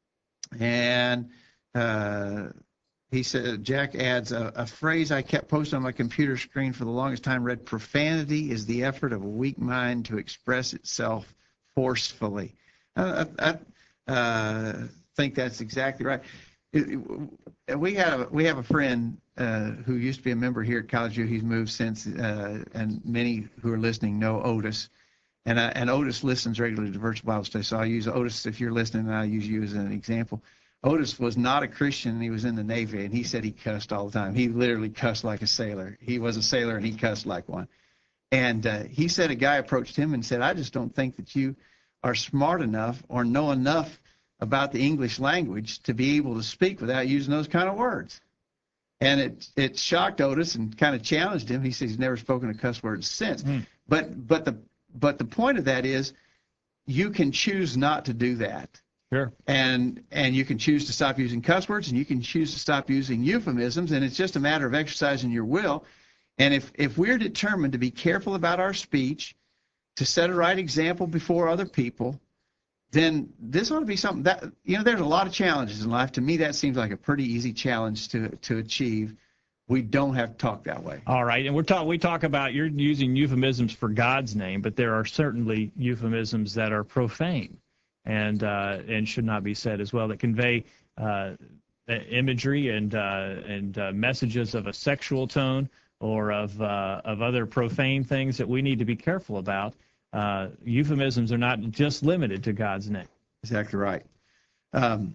and uh, he said, Jack adds, a, a phrase I kept posting on my computer screen for the longest time read, profanity is the effort of a weak mind to express itself forcefully. I, I, I uh, think that's exactly right. It, it, we have we have a friend uh, who used to be a member here at College U. He's moved since, uh, and many who are listening know Otis. And I, and Otis listens regularly to Virtual Bible Study, so I'll use Otis if you're listening, and I'll use you as an example. Otis was not a Christian, and he was in the Navy, and he said he cussed all the time. He literally cussed like a sailor. He was a sailor, and he cussed like one. And uh, he said a guy approached him and said, I just don't think that you are smart enough or know enough about the English language to be able to speak without using those kind of words. And it it shocked Otis and kind of challenged him. He says he's never spoken a cuss word since. Mm. But but the but the point of that is you can choose not to do that. Sure. And and you can choose to stop using cuss words, and you can choose to stop using euphemisms, and it's just a matter of exercising your will. And if if we're determined to be careful about our speech, to set a right example before other people, then this ought to be something that, you know, there's a lot of challenges in life. To me, that seems like a pretty easy challenge to to achieve. We don't have to talk that way. All right, and we're talk we talk about you're using euphemisms for God's name, but there are certainly euphemisms that are profane and uh, and should not be said as well, that convey uh, imagery and uh, and uh, messages of a sexual tone or of uh, of other profane things that we need to be careful about. Uh, euphemisms are not just limited to God's name. Exactly right. Um,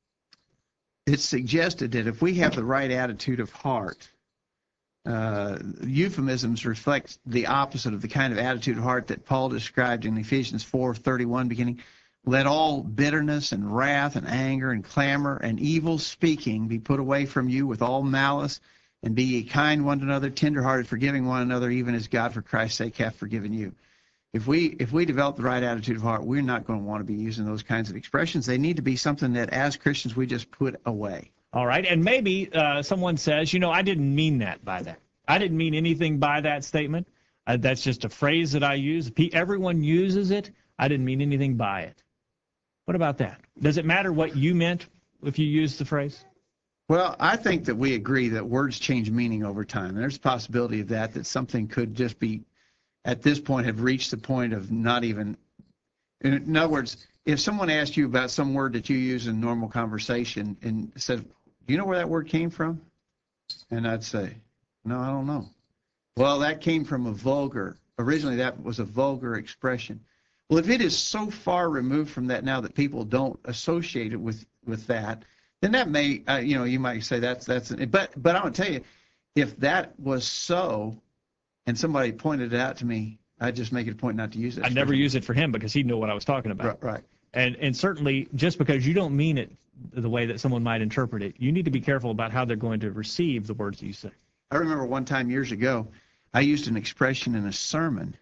it's suggested that if we have the right attitude of heart, uh, euphemisms reflect the opposite of the kind of attitude of heart that Paul described in Ephesians four thirty-one, beginning, let all bitterness and wrath and anger and clamor and evil speaking be put away from you with all malice, and be ye kind one to another, tenderhearted, forgiving one another, even as God for Christ's sake hath forgiven you. If we if we develop the right attitude of heart, we're not going to want to be using those kinds of expressions. They need to be something that, as Christians, we just put away. All right, and maybe uh, someone says, you know, I didn't mean that by that. I didn't mean anything by that statement. Uh, that's just a phrase that I use. Everyone uses it. I didn't mean anything by it. What about that? Does it matter what you meant if you use the phrase? Well, I think that we agree that words change meaning over time. There's a possibility of that, that something could just be, at this point, have reached the point of not even, in other words, if someone asked you about some word that you use in normal conversation and said, do you know where that word came from? And I'd say, no, I don't know. Well, that came from a vulgar, originally that was a vulgar expression. Well, if it is so far removed from that now that people don't associate it with, with that, then that may, uh, you know, you might say that's, that's, but, but I'm going to tell you, if that was so, and somebody pointed it out to me, I'd just make it a point not to use it. I'd never use it for him because he'd know what I was talking about. Right, right. And and certainly, just because you don't mean it the way that someone might interpret it, you need to be careful about how they're going to receive the words that you say. I remember one time years ago, I used an expression in a sermon,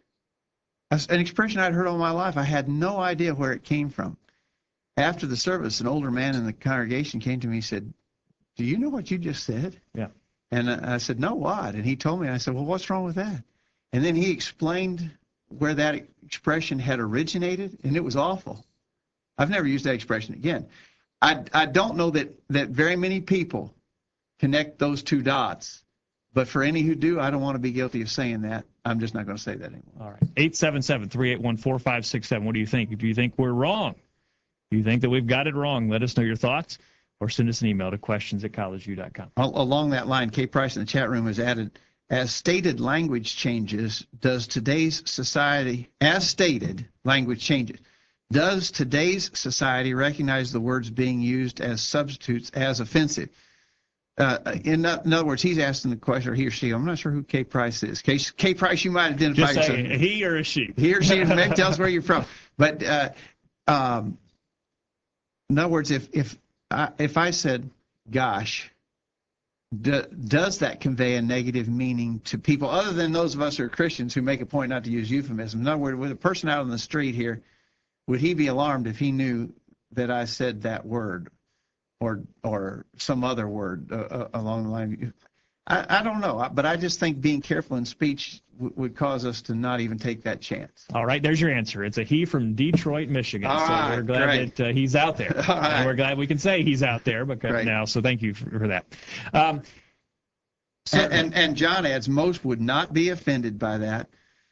an expression I'd heard all my life. I had no idea where it came from. After the service, an older man in the congregation came to me and said, do you know what you just said? Yeah. And I said, no, what? And he told me. I said, well, what's wrong with that? And then he explained where that expression had originated, and it was awful. I've never used that expression again. I, I don't know that, that very many people connect those two dots, But for any who do, I don't want to be guilty of saying that. I'm just not going to say that anymore. All right. eight seven seven, three eight one, four five six seven. What do you think? Do you think we're wrong? Do you think that we've got it wrong? Let us know your thoughts or send us an email to questions at college view dot com. Along that line, Kay Price in the chat room has added, as stated language changes, does today's society, as stated language changes, does today's society recognize the words being used as substitutes as offensive? Uh, in, in other words, he's asking the question, or he or she, I'm not sure who Kay Price is. Kay, Kay Price, you might identify Just say yourself. he or a she. He or she, maybe tell us where you're from. But uh, um, in other words, if if I, if I said, gosh, do, does that convey a negative meaning to people other than those of us who are Christians who make a point not to use euphemism? In other words, with a person out on the street here, would he be alarmed if he knew that I said that word or or some other word uh, uh, along the line? I, I don't know, but I just think being careful in speech w- would cause us to not even take that chance. All right, there's your answer. It's a he from Detroit, Michigan. All so right, we're glad great. that uh, he's out there. All right. And we're glad we can say he's out there because Great. now. So thank you for, for that. Um, And, and and John adds, most would not be offended by that.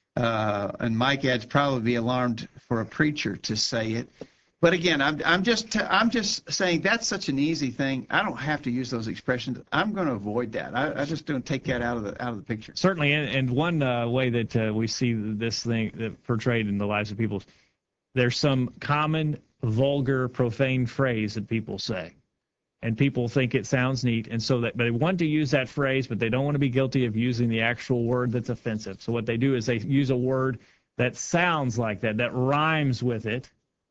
Uh, and Mike adds, probably be alarmed for a preacher to say it. But again, I'm I'm just t- I'm just saying that's such an easy thing. I don't have to use those expressions. I'm going to avoid that. I, I just don't take that out of the out of the picture. Certainly, and, and one uh, way that uh, we see this thing that portrayed in the lives of people, there's some common, vulgar, profane phrase that people say, and people think it sounds neat, and so that they want to use that phrase, but they don't want to be guilty of using the actual word that's offensive. So what they do is they use a word that sounds like that, that rhymes with it,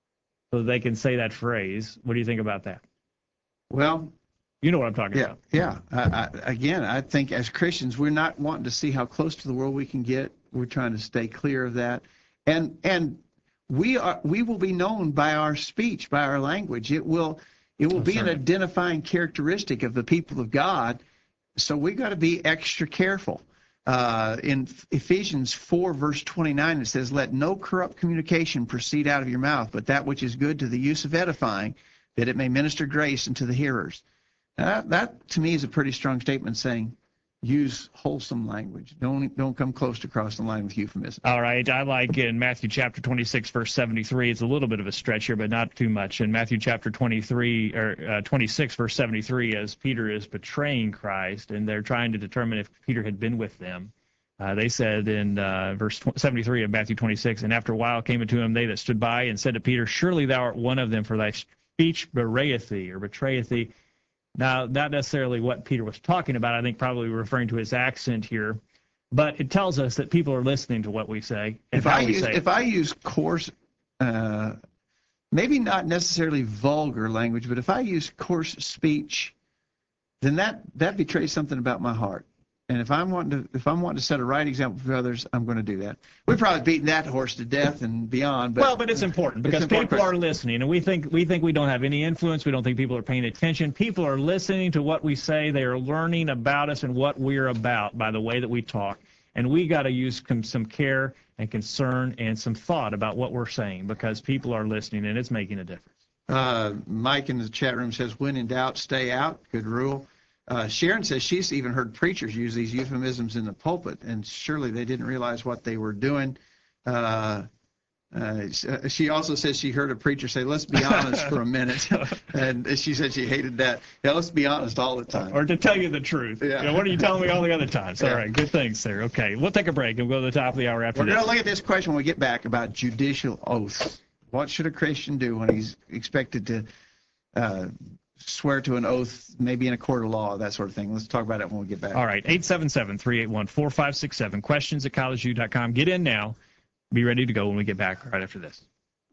so they can say that phrase. What do you think about that? Well, You know what I'm talking yeah, about. yeah. I, I, again, I think as Christians, we're not wanting to see how close to the world we can get. We're trying to stay clear of that, and and we are we will be known by our speech, by our language. It will it will Oh, be certainly. an identifying characteristic of the people of God. So we got to be extra careful. Uh, in Ephesians four, verse twenty-nine, it says, "Let no corrupt communication proceed out of your mouth, but that which is good to the use of edifying, that it may minister grace unto the hearers." That, that to me is a pretty strong statement, saying use wholesome language. Don't don't come close to crossing the line with euphemism. All right, I like in Matthew chapter twenty-six, verse seventy-three. It's a little bit of a stretch here, but not too much. In Matthew chapter twenty-three or uh, twenty-six, verse seventy-three, as Peter is betraying Christ, and they're trying to determine if Peter had been with them. Uh, they said in uh, verse seventy-three of Matthew twenty-six, and after a while came unto him they that stood by and said to Peter, "Surely thou art one of them, for thy speech bewrayeth thee," or betrayeth thee. Now, not necessarily what Peter was talking about. I think probably referring to his accent here, but it tells us that people are listening to what we say and If how I we use say it. if I use coarse, uh, maybe not necessarily vulgar language, but if I use coarse speech, then that that betrays something about my heart. And if I'm wanting to if I'm wanting to set a right example for others, I'm going to do that. We've probably beaten that horse to death and beyond. But well, but it's important because it's important. people are listening, and we think we think we don't have any influence. We don't think people are paying attention. People are listening to what we say. They are learning about us and what we're about by the way that we talk. And we got to use com- some care and concern and some thought about what we're saying because people are listening, and it's making a difference. Uh, Mike in the chat room says, "When in doubt, stay out." Good rule. Uh, Sharon says she's even heard preachers use these euphemisms in the pulpit, and surely they didn't realize what they were doing. Uh, uh, she also says she heard a preacher say, "Let's be honest for a minute," and she said she hated that. Yeah, let's be honest all the time. Or to tell you the truth. Yeah. You know, what are you telling me all the other times? Yeah. All right, good things there. Okay, we'll take a break and we'll go to the top of the hour after We're this. going to look at this question when we get back about judicial oaths. What should a Christian do when he's expected to uh, swear to an oath, maybe in a court of law, that sort of thing? Let's talk about it when we get back. All right, eight seven seven, three eight one, four five six seven. Questions at college view dot com. Get in now. Be ready to go when we get back right after this.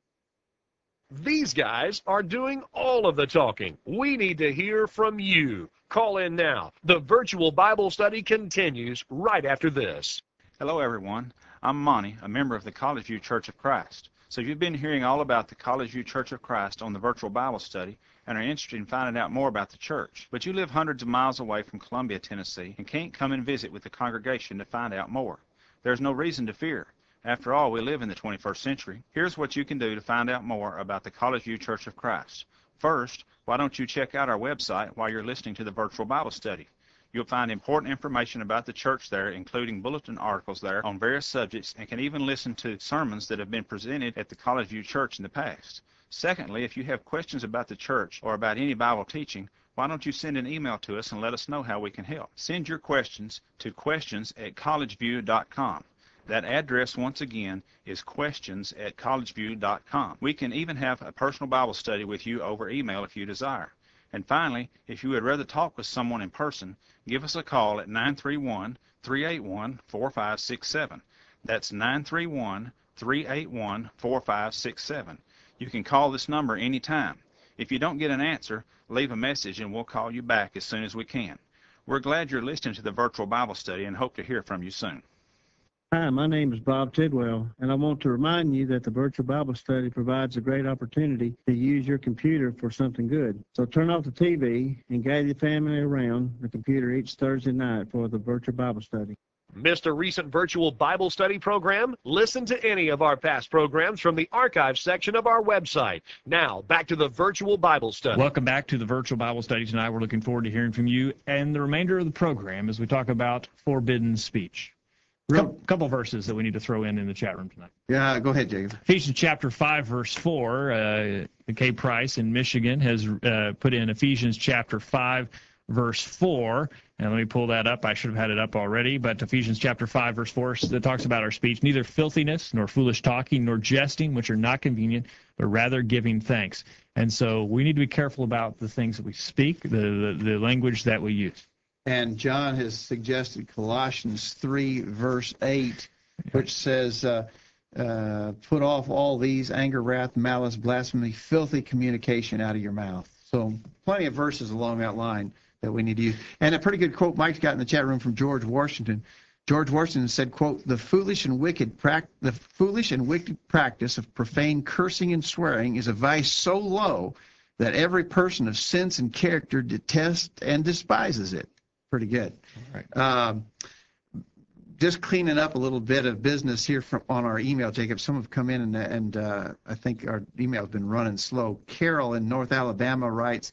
These guys are doing all of the talking. We need to hear from you. Call in now. The virtual Bible study continues right after this. Hello, everyone. I'm Monty, a member of the College View Church of Christ. So you've been hearing all about the College View Church of Christ on the virtual Bible study and are interested in finding out more about the church. But you live hundreds of miles away from Columbia, Tennessee, and can't come and visit with the congregation to find out more. There's no reason to fear. After all, we live in the twenty-first century. Here's what you can do to find out more about the College View Church of Christ. First, why don't you check out our website while you're listening to the virtual Bible study? You'll find important information about the church there, including bulletin articles there on various subjects, and can even listen to sermons that have been presented at the College View Church in the past. Secondly, if you have questions about the church or about any Bible teaching, why don't you send an email to us and let us know how we can help? Send your questions to questions at collegeview dot com. That address, once again, is questions at collegeview dot com. We can even have a personal Bible study with you over email if you desire. And finally, if you would rather talk with someone in person, give us a call at nine three one, three eight one, four five six seven. That's nine three one, three eight one, four five six seven. You can call this number anytime. If you don't get an answer, leave a message and we'll call you back as soon as we can. We're glad you're listening to the virtual Bible study and hope to hear from you soon. Hi, my name is Bob Tidwell, and I want to remind you that the virtual Bible study provides a great opportunity to use your computer for something good. So turn off the T V and gather your family around the computer each Thursday night for the virtual Bible study. Missed a recent virtual Bible study program? Listen to any of our past programs from the archive section of our website. Now, back to the virtual Bible study. Welcome back to the virtual Bible study tonight. We're looking forward to hearing from you and the remainder of the program as we talk about forbidden speech. A couple, couple verses that we need to throw in in the chat room tonight. Yeah, go ahead, Jacob. Ephesians chapter five, verse four. Uh, Kay Price in Michigan has uh, put in Ephesians chapter five, verse four. And let me pull that up. I should have had it up already. But Ephesians chapter five, verse four, that talks about our speech. Neither filthiness, nor foolish talking, nor jesting, which are not convenient, but rather giving thanks. And so we need to be careful about the things that we speak, the, the, the language that we use. And John has suggested Colossians three, verse eight, which says, uh, uh, put off all these, anger, wrath, malice, blasphemy, filthy communication out of your mouth. So plenty of verses along that line that we need to use. And a pretty good quote Mike's got in the chat room from George Washington. George Washington said, quote, the foolish and wicked prac- the foolish and wicked practice of profane cursing and swearing is a vice so low that every person of sense and character detests and despises it. Pretty good. All right. Um, just cleaning up a little bit of business here from on our email, Jacob. Some have come in, and, and uh, I think our email has been running slow. Carol in North Alabama writes,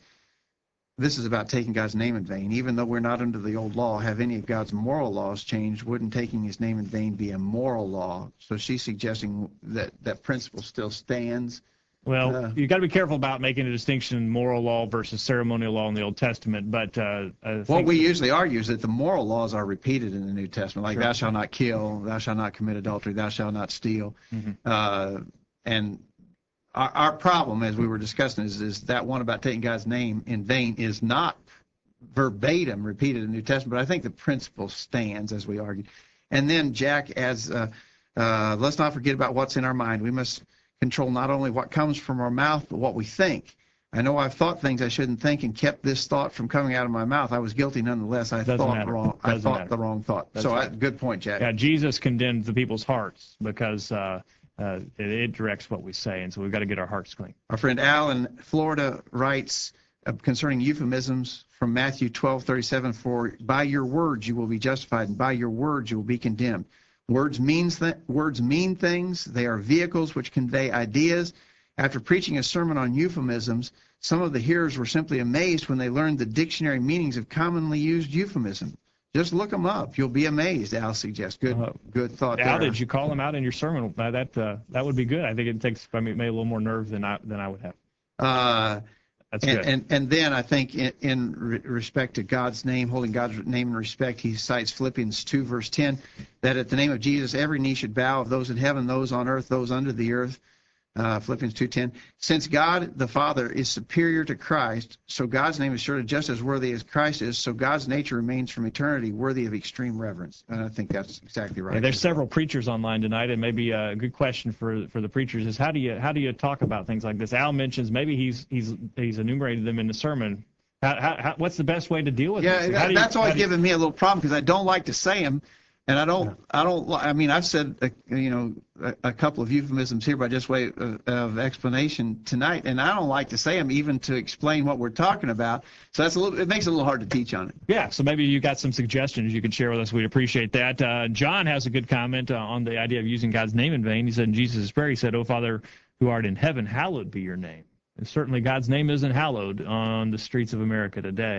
this is about taking God's name in vain. Even though we're not under the old law, have any of God's moral laws changed? Wouldn't taking his name in vain be a moral law? So she's suggesting that that principle still stands. Well, Uh, you got to be careful about making a distinction moral law versus ceremonial law in the Old Testament. But uh, I What think we usually argue is that the moral laws are repeated in the New Testament, like Sure. thou shalt not kill, thou shalt not commit adultery, thou shalt not steal. Mhm. Uh, and our, our problem, as we were discussing, is, is that one about taking God's name in vain is not verbatim repeated in the New Testament, but I think the principle stands, as we argued. And then Jack adds, uh, uh, let's not forget about what's in our mind. We must control not only what comes from our mouth, but what we think. I know I've thought things I shouldn't think and kept this thought from coming out of my mouth. I was guilty nonetheless. I Doesn't thought matter. wrong. I Doesn't thought matter. the wrong thought. That's so I, right. good point, Jack. Yeah, Jesus condemned the people's hearts because uh, uh, it, it directs what we say, and so we've got to get our hearts clean. Our friend Al in Florida writes uh, concerning euphemisms from Matthew twelve thirty-seven, for by your words you will be justified, and by your words you will be condemned. Words means th- words mean things. They are vehicles which convey ideas. After preaching a sermon on euphemisms, some of the hearers were simply amazed when they learned the dictionary meanings of commonly used euphemism. Just look them up. You'll be amazed, Al suggests. Good Uh, good thought Al, there. did you call him out in your sermon? Uh, that uh, that would be good. I think it takes I mean, maybe a little more nerve than I than I would have. Uh, That's and, good. and and then I think in, in re- respect to God's name, holding God's name in respect, he cites Philippians two, verse ten, that at the name of Jesus, every knee should bow, of those in heaven, those on earth, those under the earth. Uh, Philippians two ten. Since God the Father is superior to Christ, so God's name is surely just as worthy as Christ is, so God's nature remains from eternity worthy of extreme reverence. And I think that's exactly right. Yeah, there's several preachers online tonight, and maybe a good question for for the preachers is how do you how do you talk about things like this? Al mentions maybe he's he's he's enumerated them in the sermon. How, how, how, what's the best way to deal with Yeah, this? How that, do you- that's how always do you- given me a little problem because I don't like to say them, and I don't, I don't, li- I mean, I've said, uh, you know, a, a couple of euphemisms here by just way of, of explanation tonight, and I don't like to say them even to explain what we're talking about. So that's a little, it makes it a little hard to teach on it. Yeah, so maybe you got some suggestions you could share with us. We'd appreciate that. Uh, John has a good comment uh, on the idea of using God's name in vain. He said in Jesus' prayer, he said, "O Father who art in heaven, hallowed be your name." And certainly God's name isn't hallowed on the streets of America today.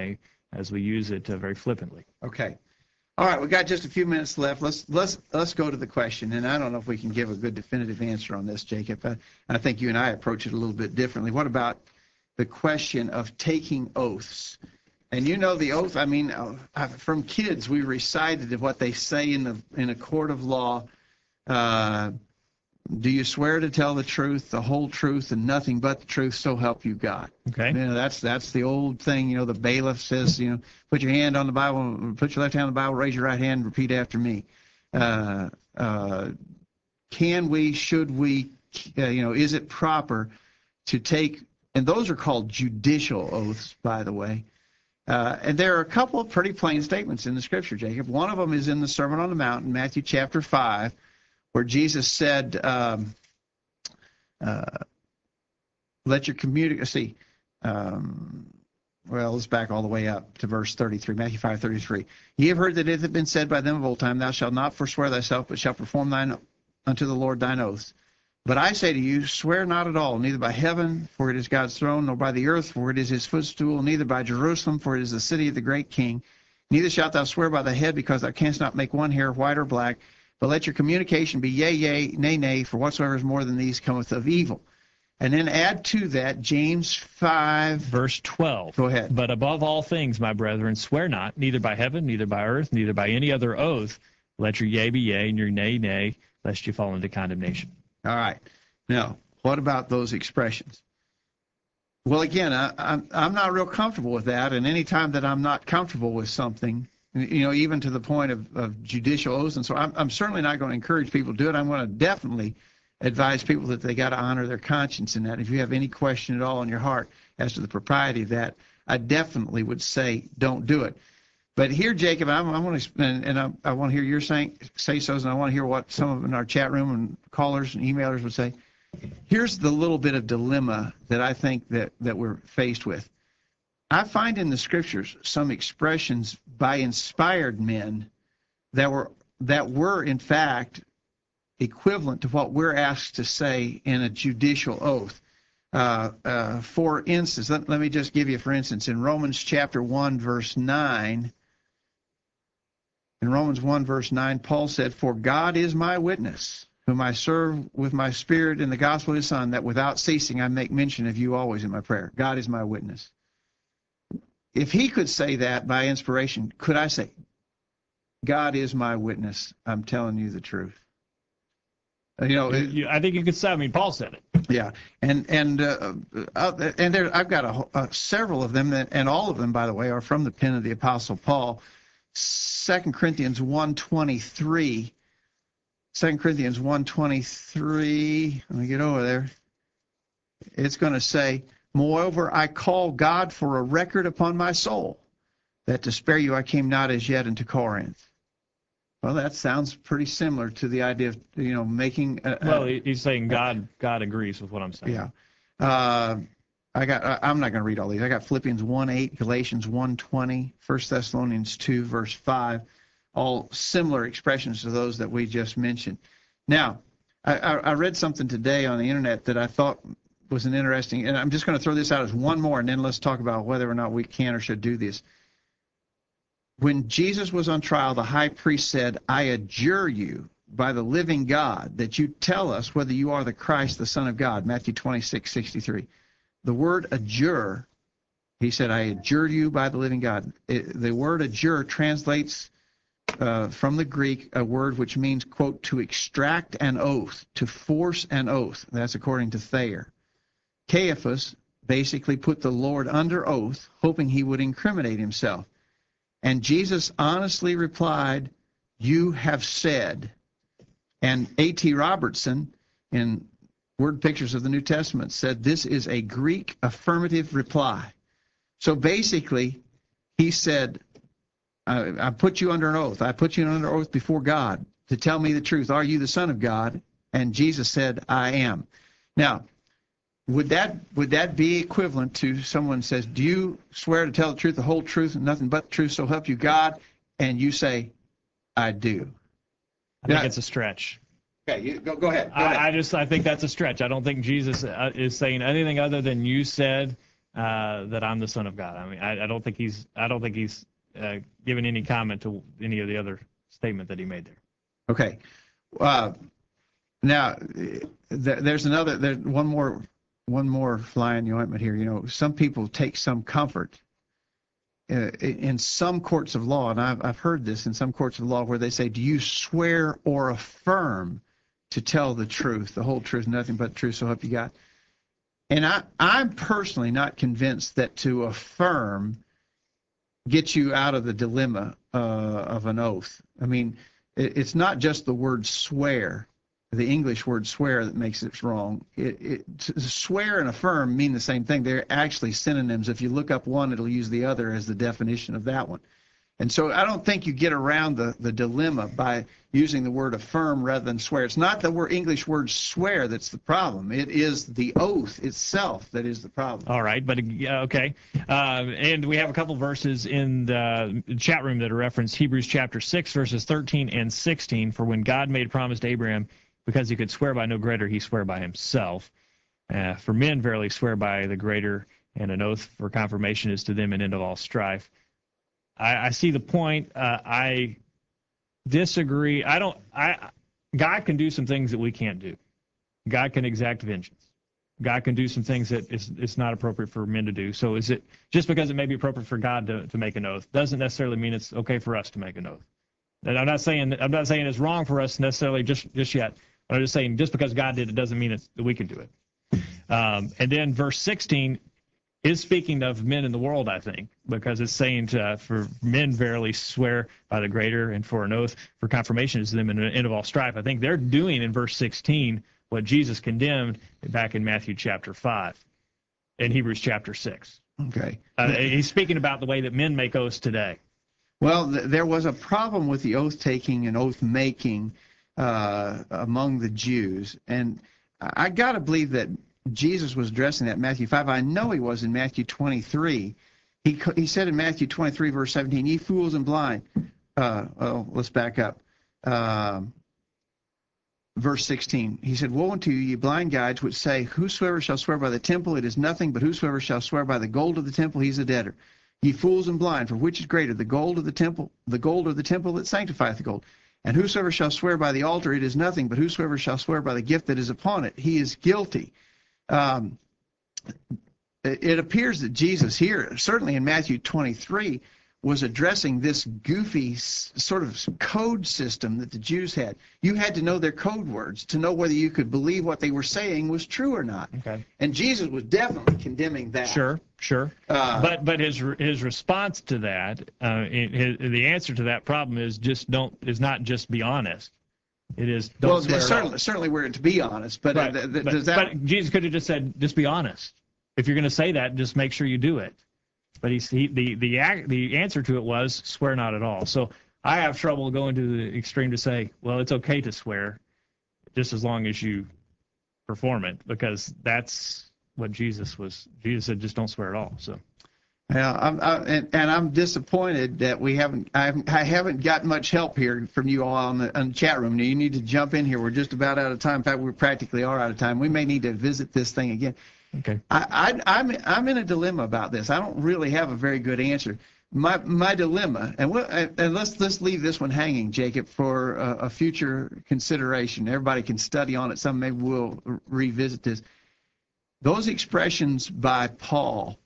as we use it uh, very flippantly. Okay. All right, we got just a few minutes left. Let's let's let's go to the question, and I don't know if we can give a good definitive answer on this, Jacob. I, I think you and I approach it a little bit differently. What about the question of taking oaths? And you know the oath. I mean, uh, from kids, we recited what they say in the in a court of law. Uh, do you swear to tell the truth, the whole truth, and nothing but the truth, so help you God? Okay. You know, that's that's the old thing. You know, the bailiff says, you know, put your hand on the Bible, put your left hand on the Bible, raise your right hand, repeat after me. Uh, uh, can we, should we, uh, you know, is it proper to take, and those are called judicial oaths, by the way. Uh, and there are a couple of pretty plain statements in the Scripture, Jacob. One of them is in the Sermon on the Mount in Matthew chapter five, where Jesus said, um, uh, let your community, see, um, well, let's back all the way up to verse thirty-three, Matthew five thirty-three. Ye have heard that it hath been said by them of old time, thou shalt not forswear thyself, but shalt perform thine unto the Lord thine oaths. But I say to you, swear not at all, neither by heaven, for it is God's throne, nor by the earth, for it is his footstool, neither by Jerusalem, for it is the city of the great king. Neither shalt thou swear by the head, because thou canst not make one hair white or black. But let your communication be yea, yea, nay, nay, for whatsoever is more than these cometh of evil. And then add to that James five. Verse twelve. Go ahead. But above all things, my brethren, swear not, neither by heaven, neither by earth, neither by any other oath. Let your yea be yea, and your nay, nay, lest you fall into condemnation. All right. Now, what about those expressions? Well, again, I, I'm, I'm not real comfortable with that, and any time that I'm not comfortable with something, you know, even to the point of, of judicial oaths, and so I'm, I'm certainly not going to encourage people to do it. I'm going to definitely advise people that they got to honor their conscience in that. If you have any question at all in your heart as to the propriety of that, I definitely would say don't do it. But here, Jacob, I, I want to, and, and I, I want to hear your saying, say-sos, and I want to hear what some of in our chat room and callers and emailers would say. Here's the little bit of dilemma that I think that, that we're faced with. I find in the Scriptures some expressions by inspired men that were that were in fact equivalent to what we're asked to say in a judicial oath. Uh, uh, for instance, let, let me just give you, for instance, in Romans chapter one, verse nine, in Romans one, verse nine, Paul said, "For God is my witness, whom I serve with my spirit in the gospel of his Son, that without ceasing I make mention of you always in my prayer." God is my witness. If he could say that by inspiration, could I say, God is my witness, I'm telling you the truth? You know, You, you, I think you could say, I mean, Paul said it. yeah, and and uh, uh, and there, I've got a, uh, several of them, that, and all of them, by the way, are from the pen of the Apostle Paul. Second Corinthians one twenty-three. Second Corinthians one twenty-three. Let me get over there. It's going to say, "Moreover, I call God for a record upon my soul, that to spare you I came not as yet into Corinth." Well, that sounds pretty similar to the idea of, you know, making. A, Well, a, he's saying God God agrees with what I'm saying. yeah. Uh, I got. I, I'm not going to read all these. I got Philippians one eight, Galatians one twenty, First Thessalonians two, verse five, all similar expressions to those that we just mentioned. Now, I, I, I read something today on the internet that I thought was an interesting, and I'm just going to throw this out as one more, and then let's talk about whether or not we can or should do this. When Jesus was on trial, the high priest said, "I adjure you by the living God that you tell us whether you are the Christ, the Son of God," Matthew twenty-six sixty-three. The word adjure, he said, "I adjure you by the living God." It, the word adjure translates uh, from the Greek a word which means, quote, to extract an oath, to force an oath. That's according to Thayer. Caiaphas basically put the Lord under oath, hoping he would incriminate himself. And Jesus honestly replied, "You have said." And A T Robertson, in Word Pictures of the New Testament, said this is a Greek affirmative reply. So basically, he said, I, I put you under an oath. I put you under oath before God to tell me the truth. Are you the Son of God? And Jesus said, "I am." Now, Would that would that be equivalent to someone says, "Do you swear to tell the truth, the whole truth, and nothing but the truth, so help you God?" And you say, "I do." I think Now, it's a stretch. okay, you, go go ahead. Go ahead. I, I just I think that's a stretch. I don't think Jesus uh, is saying anything other than you said. uh, that I'm the Son of God. I mean, I, I don't think he's I don't think he's uh, given any comment to any of the other statement that he made there. Okay. Uh, now, th- there's another, there's one more, one more fly in the ointment here. You know, some people take some comfort uh, in some courts of law, and I've, I've heard this in some courts of law where they say, do you swear or affirm to tell the truth, the whole truth, nothing but the truth, so help you God? And I, I'm personally not convinced that to affirm gets you out of the dilemma uh, of an oath. I mean, it, it's not just the word swear, the English word swear, that makes it wrong. It, it, to swear and affirm mean the same thing. They're actually synonyms. If you look up one, it'll use the other as the definition of that one. And so I don't think you get around the, the dilemma by using the word affirm rather than swear. It's not the word English word swear that's the problem. It is the oath itself that is the problem. All right, but uh, okay. Uh, and we have a couple verses in the chat room that are referenced, Hebrews chapter six, verses thirteen and sixteen. For when God made a promise to Abraham, because he could swear by no greater, he swore by himself. Uh, for men verily swear by the greater, and an oath for confirmation is to them an end of all strife. I, I see the point. Uh, I disagree. I don't. I God can do some things that we can't do. God can exact vengeance. God can do some things that it's, it's not appropriate for men to do. So is it just because it may be appropriate for God to, to make an oath doesn't necessarily mean it's okay for us to make an oath. And I'm not saying I'm not saying it's wrong for us necessarily just just yet. I'm just saying just because God did it doesn't mean it's, that we can do it. Um, and then verse sixteen is speaking of men in the world, I think, because it's saying to, for men verily swear by the greater, and for an oath for confirmation is them in the end of all strife. I think they're doing in verse sixteen what Jesus condemned back in Matthew chapter five and Hebrews chapter six. Okay. Uh, he's speaking about the way that men make oaths today. Well, th- there was a problem with the oath-taking and oath-making uh, among the Jews, and I got to believe that Jesus was addressing that in Matthew five. I know he was in Matthew twenty-three. He he said in Matthew twenty-three, verse seventeen, ye fools and blind. Uh, oh, let's back up. Um, verse sixteen, he said, woe unto you, ye blind guides, which say, whosoever shall swear by the temple, it is nothing, but whosoever shall swear by the gold of the temple, he's a debtor. Ye fools and blind, for which is greater, the gold of the temple, the gold of the temple that sanctifieth the gold? And whosoever shall swear by the altar, it is nothing, but whosoever shall swear by the gift that is upon it, he is guilty. Um, it appears that Jesus here, certainly in Matthew twenty-three, was addressing this goofy sort of code system that the Jews had. You had to know their code words to know whether you could believe what they were saying was true or not. Okay. And Jesus was definitely condemning that. Sure, sure. Uh, but but his his response to that, uh, his, the answer to that problem is just don't is not just be honest. It is don't well, swear at all. certainly, certainly we're to be honest, but, Right. uh, th- th- but, does that? but Jesus could have just said, just be honest. If you're going to say that, just make sure you do it. But he's, he, the the ac- the answer to it was swear not at all. So I have trouble going to the extreme to say, well, it's okay to swear, just as long as you perform it, because that's what Jesus was. Jesus said, just don't swear at all. So. Yeah, I'm, I, and, and I'm disappointed that we haven't. I haven't, I haven't got much help here from you all on the, on the chat room. You need to jump in here. We're just about out of time. In fact, we practically are out of time. We may need to visit this thing again. Okay. I, I, I'm I'm in a dilemma about this. I don't really have a very good answer. My my dilemma, and we'll, and let's let's leave this one hanging, Jacob, for a, a future consideration. Everybody can study on it. Some maybe we'll revisit this. Those expressions by Paul.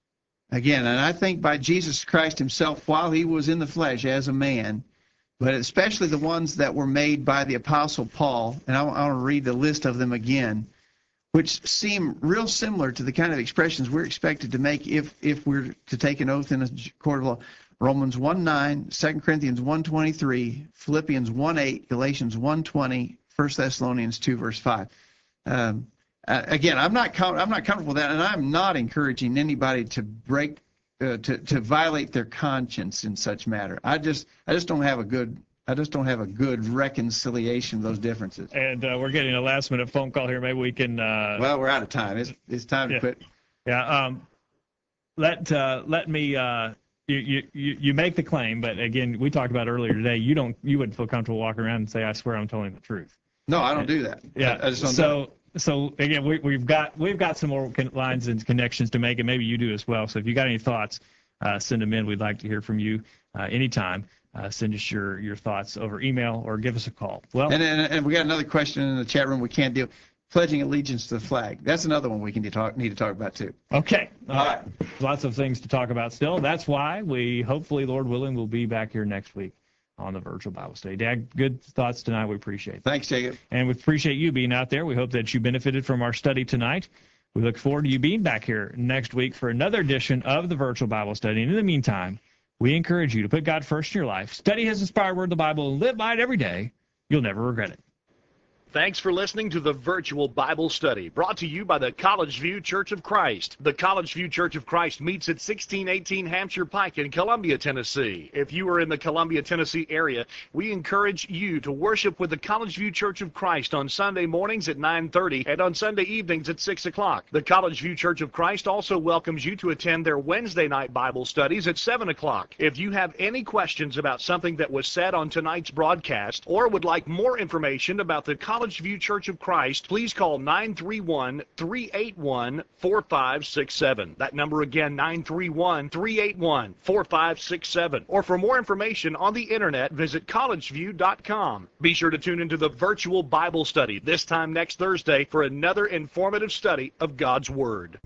Again, and I think by Jesus Christ himself while he was in the flesh as a man, but especially the ones that were made by the Apostle Paul, and I, I want to read the list of them again, which seem real similar to the kind of expressions we're expected to make if, if we're to take an oath in a court of law. Romans one nine, Second Corinthians one twenty-three, Philippians one eight, Galatians one twenty, First Thessalonians two, verse five. Um, Uh, again, I'm not com- I'm not comfortable with that, and I'm not encouraging anybody to break uh, to to violate their conscience in such matter. I just I just don't have a good I just don't have a good reconciliation of those differences. And uh, we're getting a last minute phone call here. Maybe we can. Uh, Well, we're out of time. It's it's time to yeah. quit. Yeah. Um, let uh, let me. Uh, you, you you make the claim, but again, we talked about earlier today. You don't you wouldn't feel comfortable walking around and say, "I swear I'm telling the truth." No, I don't do that. Yeah. I, I just don't do so it. so again, we, we've got we've got some more con- lines and connections to make, and maybe you do as well. So if you got any thoughts, uh, send them in. We'd like to hear from you uh, anytime. Uh, send us your, your thoughts over email or give us a call. Well, And, and and we got another question in the chat room we can't deal. Pledging allegiance to the flag. That's another one we can talk need to talk about too. okay. All right. Lots of things to talk about still. That's why we, hopefully, Lord willing, will be back here next week on the virtual Bible study. Dad, good thoughts tonight. We appreciate it. Thanks, Jacob. And we appreciate you being out there. We hope that you benefited from our study tonight. We look forward to you being back here next week for another edition of the virtual Bible study. And in the meantime, we encourage you to put God first in your life, study His inspired word, the Bible, and live by it every day. You'll never regret it. Thanks for listening to the Virtual Bible Study, brought to you by the College View Church of Christ. The College View Church of Christ meets at sixteen eighteen Hampshire Pike in Columbia, Tennessee. If you are in the Columbia, Tennessee area, we encourage you to worship with the College View Church of Christ on Sunday mornings at nine thirty and on Sunday evenings at six o'clock. The College View Church of Christ also welcomes you to attend their Wednesday night Bible studies at seven o'clock. If you have any questions about something that was said on tonight's broadcast or would like more information about the College College View Church of Christ, please call nine three one, three eight one, four five six seven. That number again, nine three one, three eight one, four five six seven. Or for more information on the internet, visit college view dot com. Be sure to tune into the virtual Bible study this time next Thursday for another informative study of God's Word.